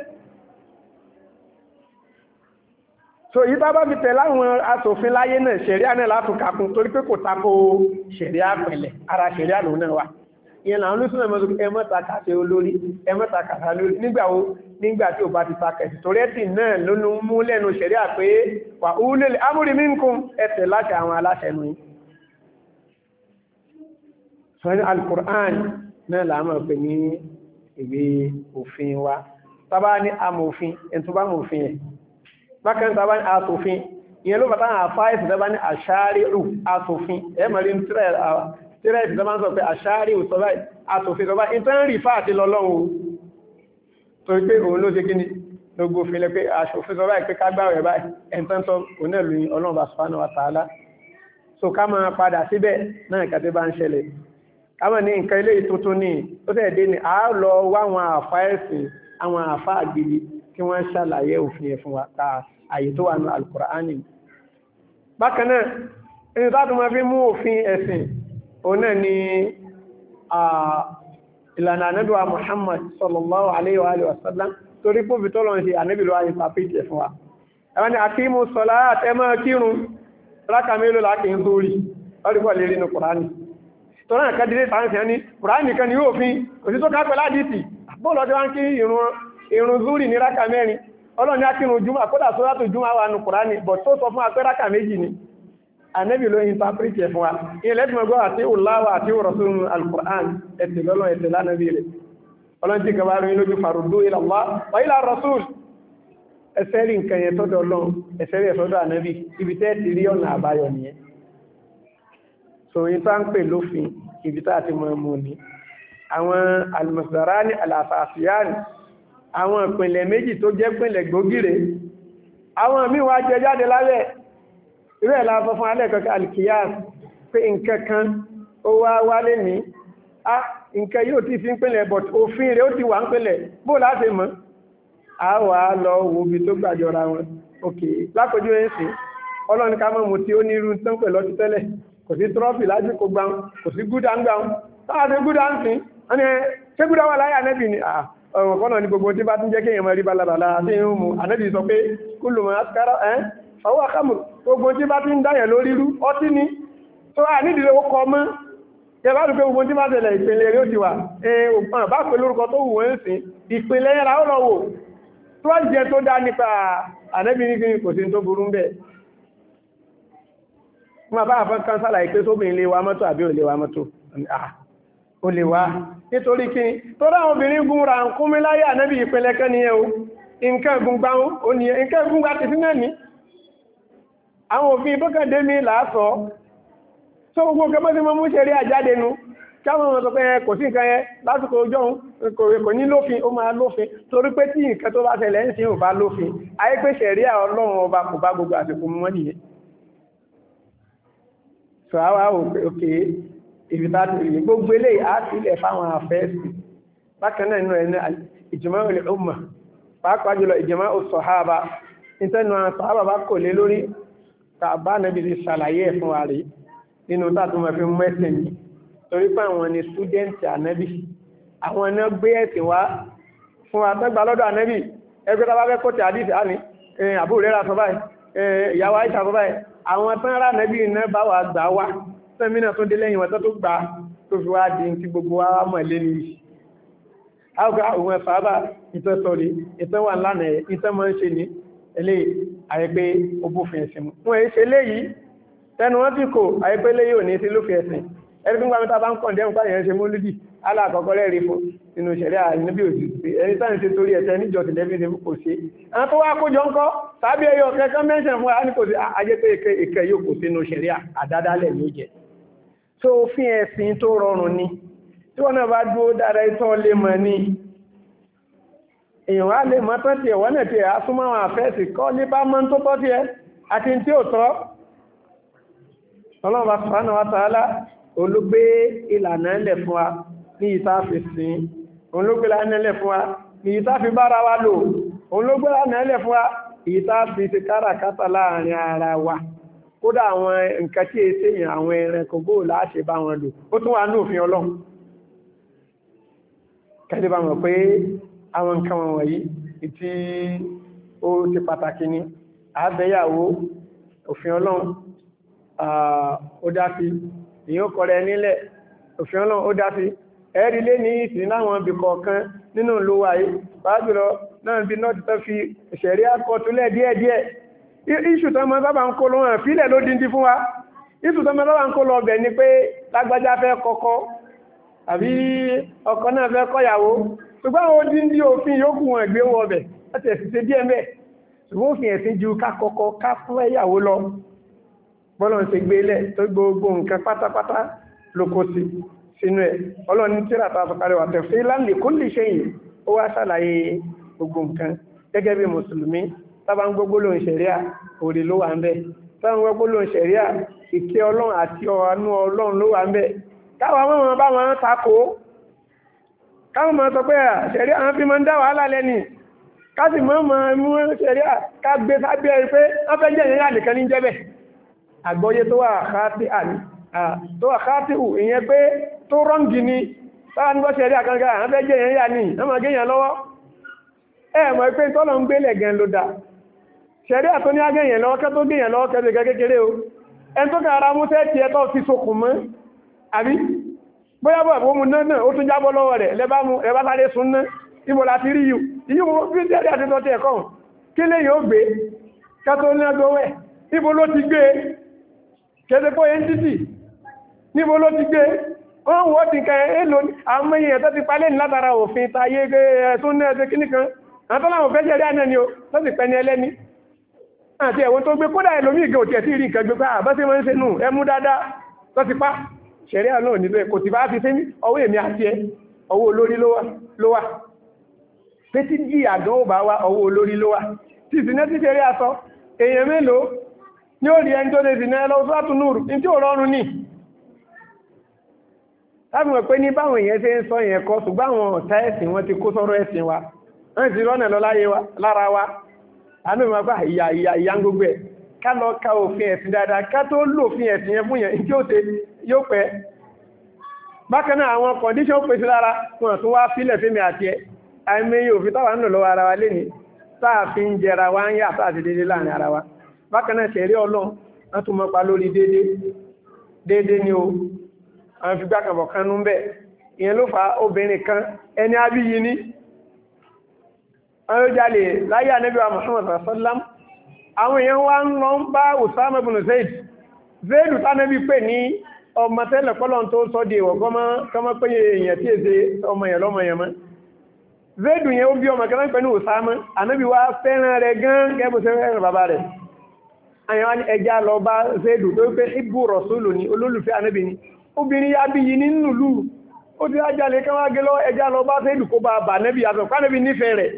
So yí bá bá fi tẹ̀ láwọn aṣòfin láyé náà ṣẹ̀ríà náà látún kakún torí pé kò tako ṣẹ̀ríà pẹ̀lẹ̀ ara ṣẹ̀ríà lòun náà wà. Ìyẹn làwọn olóṣùnà mọ́ ẹmọ́ta kàṣẹ olórí ẹmọ́ta kàṣà lórí nígbàwó nígbà tí ó bá ti takẹ̀sì torí ẹ̀tì náà lónú mú lẹ́nu ṣẹ̀ríà pé wà ulil amri minkum ẹ̀tẹ̀ láti àwọn aláṣẹ nù. Sọ́ni al-Qur'an náà làmọ̀ pé ní ìwé òfin wa. Tábà ní amòfin, ẹni tó bá mọ̀ òfin ẹ̀. Bákan tàbá ní asòfin, ìyẹn ló bàtà àfáìsì tàbá ní àṣáríù asòfin, ẹ mọ̀ rí tírẹ̀ẹ̀sì tàbá ń sọ pé àṣáríù sọ́bá asòfin sọ́bá ìtàn rí fàá ti lọ́lọ́run torí pé òun ló ṣe kí ni lógo òfin lẹ́ pé aṣòfin sọ báyìí pé ká gbààwẹ̀ báyìí ẹ̀ntán sọ òun ẹ̀lú ọlọ́run bá subhanahu wa ta'ala so ká máa padà síbẹ̀ náà kàtẹ́ bá ń ṣẹlẹ̀ ká mọ̀ ní nǹkan ilé tuntun ní ó tẹ̀ dé ní a lọ wá àwọn àfá ẹ̀sìn àwọn àfá àgbègbè kí wọ́n ṣàlàyé òfin ẹ̀ fún wa ta àyè tó wà ní Al-Qur'ani bákan náà ẹni tó tún máa fi mú òfin ẹ̀sìn òun náà ni ìlànà ànábì wa Muhammad sallallahu alayhi wa alihi wa sallam torí pò fi tọ́lọ̀ ń ṣe ànábì lọ́wọ́ àyíká pèsè fún wa ẹwọ́n ni akímù sọ̀lá àtẹ́mọ́ kírun rákà mélòó láti ń sórí ọdípọ̀ lè rí ní Kùránì tó náà kẹ́dìrí tàǹsì ẹni Kùránì nìkan ni yóò fi kò sí tó kápẹ́ ládìsì bóòlọ́ tí wọ́n kí ìrun zúrì ní rákà mẹ́rin ọlọ́ni akírun jùmọ̀ kódà sóràtù jùmọ̀ wà ní Kùránì bọ̀ tó sọ fún apẹ́ rákà méjì ni ànábì ló yin pàpíríkì ẹ̀ fún wa ilẹ̀ lẹ́tìmọ̀ gbọ́ àti òláwà àti òrọ̀sùn al-Qur'an ẹ̀tì lọ́lọ́ ẹ̀tì lánàbí rẹ̀ ọlọ́njí gaba rí lójú farudú ila Allah wa ila rasul ẹsẹ́ rí nǹkan yẹn tọ́dọ̀ ọlọ́run ẹsẹ́ rí ẹ̀sọ́dọ̀ ànábì ibi tẹ́ ti rí ọ̀nà àbáyọ nìyẹn so yí tá ń pè lófin ibi tá ti mọ̀ mú ni àwọn al-masdarani al-asasiyani àwọn ìpìnlẹ̀ méjì tó jẹ́ ìpìnlẹ̀ gbòógìrè àwọn míì wá jẹ jáde lálẹ́ ìwé ẹ̀lá fọ́ fún alẹ́ kọ̀kọ́ alkiyas pé nǹkan kan ó wá wálé ní a nǹkan yóò ti fi ń pínlẹ̀ but òfin rẹ̀ ó ti wà ń pínlẹ̀ bó láti mọ́ a wà lọ wo bí tó gbàjọra wọn òkè lápòjú ẹ̀sìn ọlọ́run ká mọ́ mú tí ó ní irú tán pẹ̀lú ọtí tẹ́lẹ̀ kò sí trọ́fì lásìkò gbà kò sí gúdà ń gbà táwọn ti gúdà ń sìn wọ́n ní ṣé gúdà wà láyé ànẹ́bì ni ọ̀rọ̀ kọ́nà ní gbogbo tí bá tún jẹ́ kéèyàn mọ́ rí balabala àti ìhun mu ànẹ́bì sọ pé kúlùmọ̀ askara ẹ́ ọwọ́ àkámù gbogbo tí bá ti ń dáyẹ̀ lórí rú ọtí ni tó wà nídìí ó kọ mọ́ yẹ bá rí pé gbogbo tí bá tẹ̀lẹ̀ ìpínlẹ̀ rí ó ti wà ẹ̀ẹ́gbọ́n bá pè lórúkọ tó wù ń sìn ìpínlẹ̀ yẹra ó lọ wò tó wá jẹ tó dá nípa ànẹ́bí ní kíni kò sí tó burú bẹ́ẹ̀ wọ́n bá àfọ́n kan sálàyé pé sóbìnrin lè wa mọ́tò àbí ò lè wa mọ́tò ó lè wá nítorí kíni tó ráwọn obìnrin gún ra ń kún mi láyé ànẹ́bí ìpínlẹ̀ kan nìyẹn o nǹkan gbùngbà ó nìyẹn nǹkan gbùngbà ti sí náà ní àwọn òfin bọ́kàndé mi làásọ̀ tó gbogbo kẹmọ́ sí mọ́ mú ṣe rí àjáde nu káwọn ọmọ tọpẹ́ kò sí nǹkan yẹn lásìkò ọjọ́ kò ní lófin ó máa lófin torí pé tí nǹkan tó bá tẹ̀lẹ̀ ń sin ò bá lófin ayé pé ṣẹ̀rí ọlọ́run ọba kò bá gbogbo àsìkò mọ́ nìyẹn so àwa òkè ìfìtàtì gbogbo eléyìí á sílẹ̀ fáwọn afẹ́ẹ̀sì bákan náà nínú ẹni ìjùmọ̀ al-umma pàápàá jùlọ ìjùmọ̀ as-sahaba ìtẹ́nu àwọn sàhábà bá kò lé lórí tàbá nàbí ti ṣàlàyé ẹ̀ fún wa rí nínú tàbí fi mú ẹ̀sìn yìí torí pé àwọn ni ṣúdẹ́ǹtì ànábì àwọn ẹ̀nà gbé ẹ̀sìn wá fún wa tẹ́gbà lọ́dọ̀ ànábì ẹgbẹ́ tàbá fẹ́ kọ́tì àdìsí àní àbúrò rẹ̀ sọ báyìí ìyàwó àìsà sọ báyìí àwọn tán rà ànábì iná bá wà gbà wá sẹ́mínà tó dé lẹ́yìn wọn tó gbà tó fi wá di ti gbogbo wa mọ̀ lé ní àwọn àwọn ẹ̀fà ìtọ́ sọ̀rí ìtọ́ wà lánàá ìtọ́ mọ́ ń ṣe ní ilé àyẹ́pé ogófin ẹ̀sìn wọ́n èé ṣe léyìí tẹnu wọ́n tí kò àyẹ́pé léyìí ò ní sí lófin ẹ̀sìn ẹni tí gbàmítà bá ń kàn dẹ́mù pàyẹ̀ ṣe mólúdì aláàkọ́kọ́ rẹ̀ rí fún nínú ìṣẹ̀lẹ̀ àníbí òsì ẹni sáà ń ṣe torí ẹ̀sẹ̀ níjọ ti lẹ́bí ṣe kò ṣe àwọn tó wá kójọ ń kọ́ tàbí ẹyọ kẹ́kọ́ mẹ́ṣẹ̀ fún wa ní kò sí ajẹ́pé ìkẹ yóò kò sínú ìṣẹ̀lẹ̀ àdádálẹ̀ ló jẹ́ tó òfin ẹ̀sìn tó rọrùn ni tí wọ́n náà bá dúró dára ìtọ́ lè mọ̀ ní èèyàn á lè mọ́ tán tí ẹ̀wọ́n náà tí ẹ̀ asúnmọ́ àwọn àfẹ́sì kọ́ ní bá mọ́ tó tọ́ tí ẹ àti tí ó tọ́ Ọlọ́run subhanahu wa ta'ala olùgbé ìlànà ẹlẹ̀ fún wa ní ìta fi sìn olùgbé ìlànà ẹlẹ̀ fún wa ní ìta fi bára wa lò olùgbé ìlànà ẹlẹ̀ fún wa ìta fi ti káràkátà láàrin ara wa kódà àwọn nǹkan tí èsè yìn àwọn ẹranko bó láṣẹ bá wọn lò ó tún wà ní òfin Ọlọ́run kẹ́lẹ́ bá mọ̀ pé àwọn nǹkan wọ̀nyí tí ó ti pàtàkì ní àbẹ́yàwó òfin Ọlọ́run ó dá sí ìyó kọrẹ nílẹ̀ òfin Ọlọ́run ó dá sí ẹ̀rí lé ní ìsìn láwọn ibì kọ̀ọ̀kan nínú ìlú wa yìí pàájùlọ náà bí náà ti tọ́ fi ìṣẹ̀rí àkọtúlẹ̀ díẹ̀díẹ̀ ìṣù tó mọ́ sábà ń kó lọ hàn fílẹ̀ ló díndín fún wa ìṣù tó mọ́ sábà ń kó lọ ọbẹ̀ ni pé lágbájá fẹ́ kọ́kọ́ àbí ọkọ náà fẹ́ kọ́yàwó ṣùgbọ́n àwọn díndín òfin yókù wọn gbé wọ ọbẹ̀ láti ẹ̀sìn ṣe díẹ̀ mẹ́ ṣùgbọ́n òfin ẹ̀sìn ju ká kọ́kọ́ ká fún ẹ̀yàwó lọ bọ́lọ̀ ń ṣe gbé lẹ̀ tó gbogbo nǹkan pátápátá ló kó sí sínú ẹ̀ ọlọ́ni tíra ta fọ́kàrẹ̀ wà tẹ̀fẹ́ láńlẹ̀ kó lè ṣe yìí ó wá ṣàlàyé gbogbo nǹkan gẹ́gẹ́ bí mùsùlùmí tábà ń gbogbo lóhun ṣẹ̀ríà òrì ló wà ń bẹ̀ tábà ń gbogbo lóhun ṣẹ̀ríà ìkẹ́ ọlọ́run àti ọ̀nù ọlọ́run ló wà ń bẹ̀ káwọn mọ́ bá wọn takò káwọn mọ́ sọ pé ṣẹ̀ríà àwọn fi mọ́ ń dá wàhálà lẹ́ni káàsì mọ́ mọ́ mú ṣẹ̀ríà ká gbé sábẹ́ rí pé wọ́n fẹ́ jẹ́ ìrìnà nìkan ní jẹ́bẹ̀ àgbọ́yé tó wà káàtì ù ìyẹn pé tó rọ́ǹgì ni táwọn nígbọ́ ṣẹ̀ríà kankan àwọn fẹ́ jẹ́ ìrìnà ní ọmọ gẹ́yàn lọ́wọ́ ẹ̀mọ̀ pé tọ́lọ ń gbélẹ̀ gan ló dá ṣẹ̀ríà tó ní agẹ́yàn lọ́wọ́ kẹ́ tó gẹ́yàn lọ́wọ́ kẹ́ kékeré o ẹn tó kàrà mú tẹ́ẹ̀tì ẹ̀tọ́ ti sokùn mọ́ àbí bóyá bọ̀ bó mú náà ó tún jábọ́ lọ́wọ́ rẹ̀ lẹ́bá sáré sún ná ìbò láti rí yìí yíò mú bí ṣẹ̀ríà ti tọ́tí ẹ̀kọ́ kí lè yóò gbé kẹ́tọ́ ní ọgbọ́wẹ́ níbo ló ti gbé kẹ́tẹ́kọ́ yẹn títì níbo ló ti gbé wọ́n wọ́n ti kẹ́ èlò àwọn èèyàn tó ti palẹ́ ní látara òfin tayé ẹ̀sùn náà ṣe kíníkan àtọ́láwọn fẹ́ ṣẹ̀ríà náà ni ó lọ́sì pẹ́ ní ẹlẹ́ni àti ẹ̀wọ̀n tó gbé kódà ẹlòmí ìgẹ̀ òtí ẹ̀tí rí nǹkan gbé pé àbá sí wọ́n ń ṣe nù ẹmú dáadáa tó ti pá ṣẹ̀ríà náà nílò kò ti bá fi sí ọwọ́ èmi àti ẹ ọwọ́ olórí ló wà pé tí jí àdán ò bá wá ọwọ́ olórí ló wà tí ìsìnẹ́ tí ṣẹ̀ríà sọ èèyàn mélòó ní ó rí ẹni tó lè sìnẹ́ lọ sọ́tún nùrù ní tí ò rọrùn ní láti mọ̀ pé ní báwọn èèyàn ṣe ń sọ yẹn kọ́ ṣùgbọ́n àwọn ọ̀tá ẹ̀sìn wọn ti kó sọ́rọ̀ ẹ̀sìn wa wọ́n ti rọ́nà lọ lára wa àmì ìmọ̀ bá ìyà ìyà ìyà gbogbo ẹ̀ ká lọ ka òfin ẹ̀sìn dáadáa ká tó lò òfin ẹ̀sìn yẹn fún yẹn tí ó ṣe yóò pẹ́ bákan náà àwọn kọ̀ndíṣọ́n pèsè lára wọn tún wá fílẹ̀ fẹ́mi àti ẹ̀ àìmọye òfin táwa ń lò lọ́wọ́ ara wa lénìí sáàfin jẹra wa ń yà sáàtì déédéé láàrin ara wa bákan náà ṣẹ̀rí ọlọ́run wọ́n tún mọ́ pa lórí déédéé déédéé ni o àwọn fi gbákanbọ̀ kan nú bẹ́ẹ̀ ìyẹn ló fa obìnrin kan ẹni abíyí ní àwọn ojálè láyé ànábì wa Muhammad sallam àwọn èèyàn wá ń lọ ń bá Usama ibn Zaid Zaidu tánàbí pè ní ọmọ tẹ́lẹ̀ pọ́lọ́n tó sọ di ìwọ̀ kọ́mọ́ pé èèyàn tí èsè ọmọ yẹn lọ́mọ yẹn mọ́ Zaidu yẹn ó bí ọmọ kẹ́lẹ́ pẹ̀lú Usama ànábì wa fẹ́ràn rẹ̀ gan gẹ́bù sẹ́rẹ̀ bàbá rẹ̀ àyàn ẹja lọ bá Zaidu tó pé ibù Rasulu ni olólùfẹ́ ànábì ni obìnrin yá bí yìí nínú ìlú ó ti ájálẹ̀ kẹwàá gẹ́ lọ ẹjá lọ bá Zaidu kó bá bà nẹ́bí àtọ̀ pánẹ́bí nífẹ̀ẹ́ rẹ̀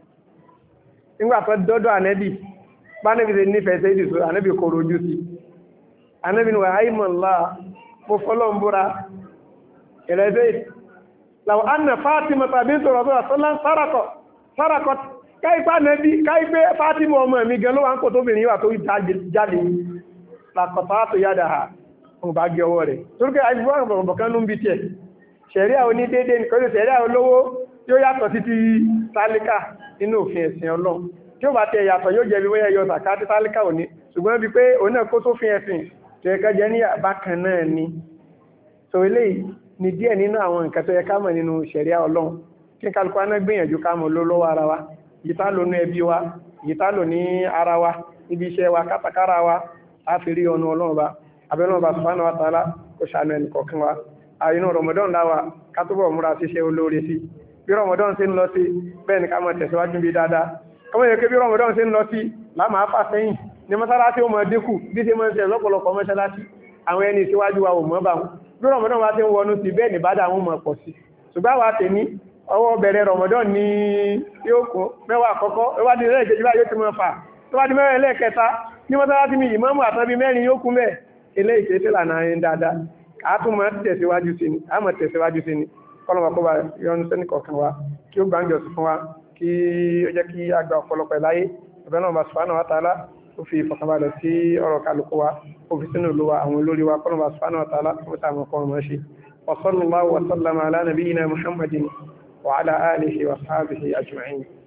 nígbàtọ́ dọ́dọ̀ ànẹ́bí pánẹ́bí ṣe nífẹ̀ẹ́ Zaidu tó ànẹ́bí kò rojú sí ànẹ́bí ni wà áìmọ̀lá mo fọ́lọ́ ń búra ẹ̀rẹ́ Zaidu làwọn anna Fatima tàbí sọ̀rọ̀ tó àtọ́lá sárakọ̀ káìpá nẹ́bí káìpé Fatima ọmọ mi gẹ́ ló wà ń kò tóbìnrin wà tó jáde làkọ̀tà tó yádà ha ọmọ bá gẹ ọwọ́ rẹ̀ torípé àìbúwọ́n bọ̀bọ̀kan ló ń bí tẹ̀ ṣẹ̀ríà oní dédé nìkan ṣẹ̀ríà olówó yóò yàtọ̀ títí tálíkà nínú òfin ẹ̀sìn Ọlọ́run tí ó bá tẹ yàtọ̀ yóò jẹ́ bí wọ́n yọ sàkáàtì tálíkà òní ṣùgbọ́n bí pé òun náà kó sófin ẹ̀sìn tó yẹ ká jẹ́ ní àbákan náà ni so eléyìí ni díẹ̀ nínú àwọn nǹkan tó yẹ ká mọ̀ nínú ṣẹ̀ríà Ọlọ́run kí kálukú aná gbìyànjú ká mọ̀ lọ́wọ́ ara wa yìí tá lò ní ẹbí wa yìí tá lò ní ara wa níbi iṣẹ́ wa kátàkárà wa á fi rí ọ̀nà Ọlọ́run ba abẹ́lẹ́ ọba subhanahu wa ta'ala kò ṣàánú ẹnì kọ̀ọ̀kan wa àyínú Ramadan láwà kátúbọ̀ múra sí ṣe olóore sí bí Ramadan ṣe ń lọ sí bẹ́ẹ̀ ni ká mọ̀ tẹ̀síwájú bí dáadáa kọmọ yẹ kí bí Ramadan ṣe ń lọ sí láàmà ápà sẹ́yìn ní mọ́sálásí ó mọ̀ dínkù bí ṣe mọ́ ṣe lọ́pọ̀lọpọ̀ mọ́sálásí àwọn ẹni síwájú wa ò mọ́ bá wọn bí Ramadan wa ṣe ń wọnú sí bẹ́ẹ̀ ní bádà wọn mọ̀ pọ̀ sí ṣùgbọ́n wa tè ní ọwọ́ bẹ̀rẹ̀ Ramadan ní yóò kún mẹ́wàá àkọ́kọ́ ìwádìí rẹ̀ kejì báyìí ó ti mọ́ fà tó bá di mẹ́rin lẹ́ẹ̀kẹta ní mọ́sálásí mi ìmáàmù àtàbí mẹ́rin yóò kún bẹ́ẹ̀ ilé ìkéṣẹ́ lànà ayé dáadáa àátùmọ̀ tẹ̀síwájú sí ni àmọ̀ tẹ̀síwájú sí ni kọ́lọ̀mọ̀ kó bá yọnu sẹ́nì kọ̀ọ̀kan wa kí ó gbáǹjọ sí fún wa kí ó jẹ́ kí àgbà ọ̀pọ̀lọpọ̀ láyé ọ̀bẹ́ náà bá subhanahu wa ta'ala ó fi ìfọ̀kànbalẹ̀ sí ọ̀rọ̀ kálukú wa ó fi sínú ìlú wa àwọn olórí wa kọ́lọ̀mọ̀ subhanahu wa ta'ala ó ta àmọ̀ kọ́ ọmọ ṣe wa sallallahu wa sallama ala nabiyyina Muhammadin wa ala alihi wa sahbihi ajma'in.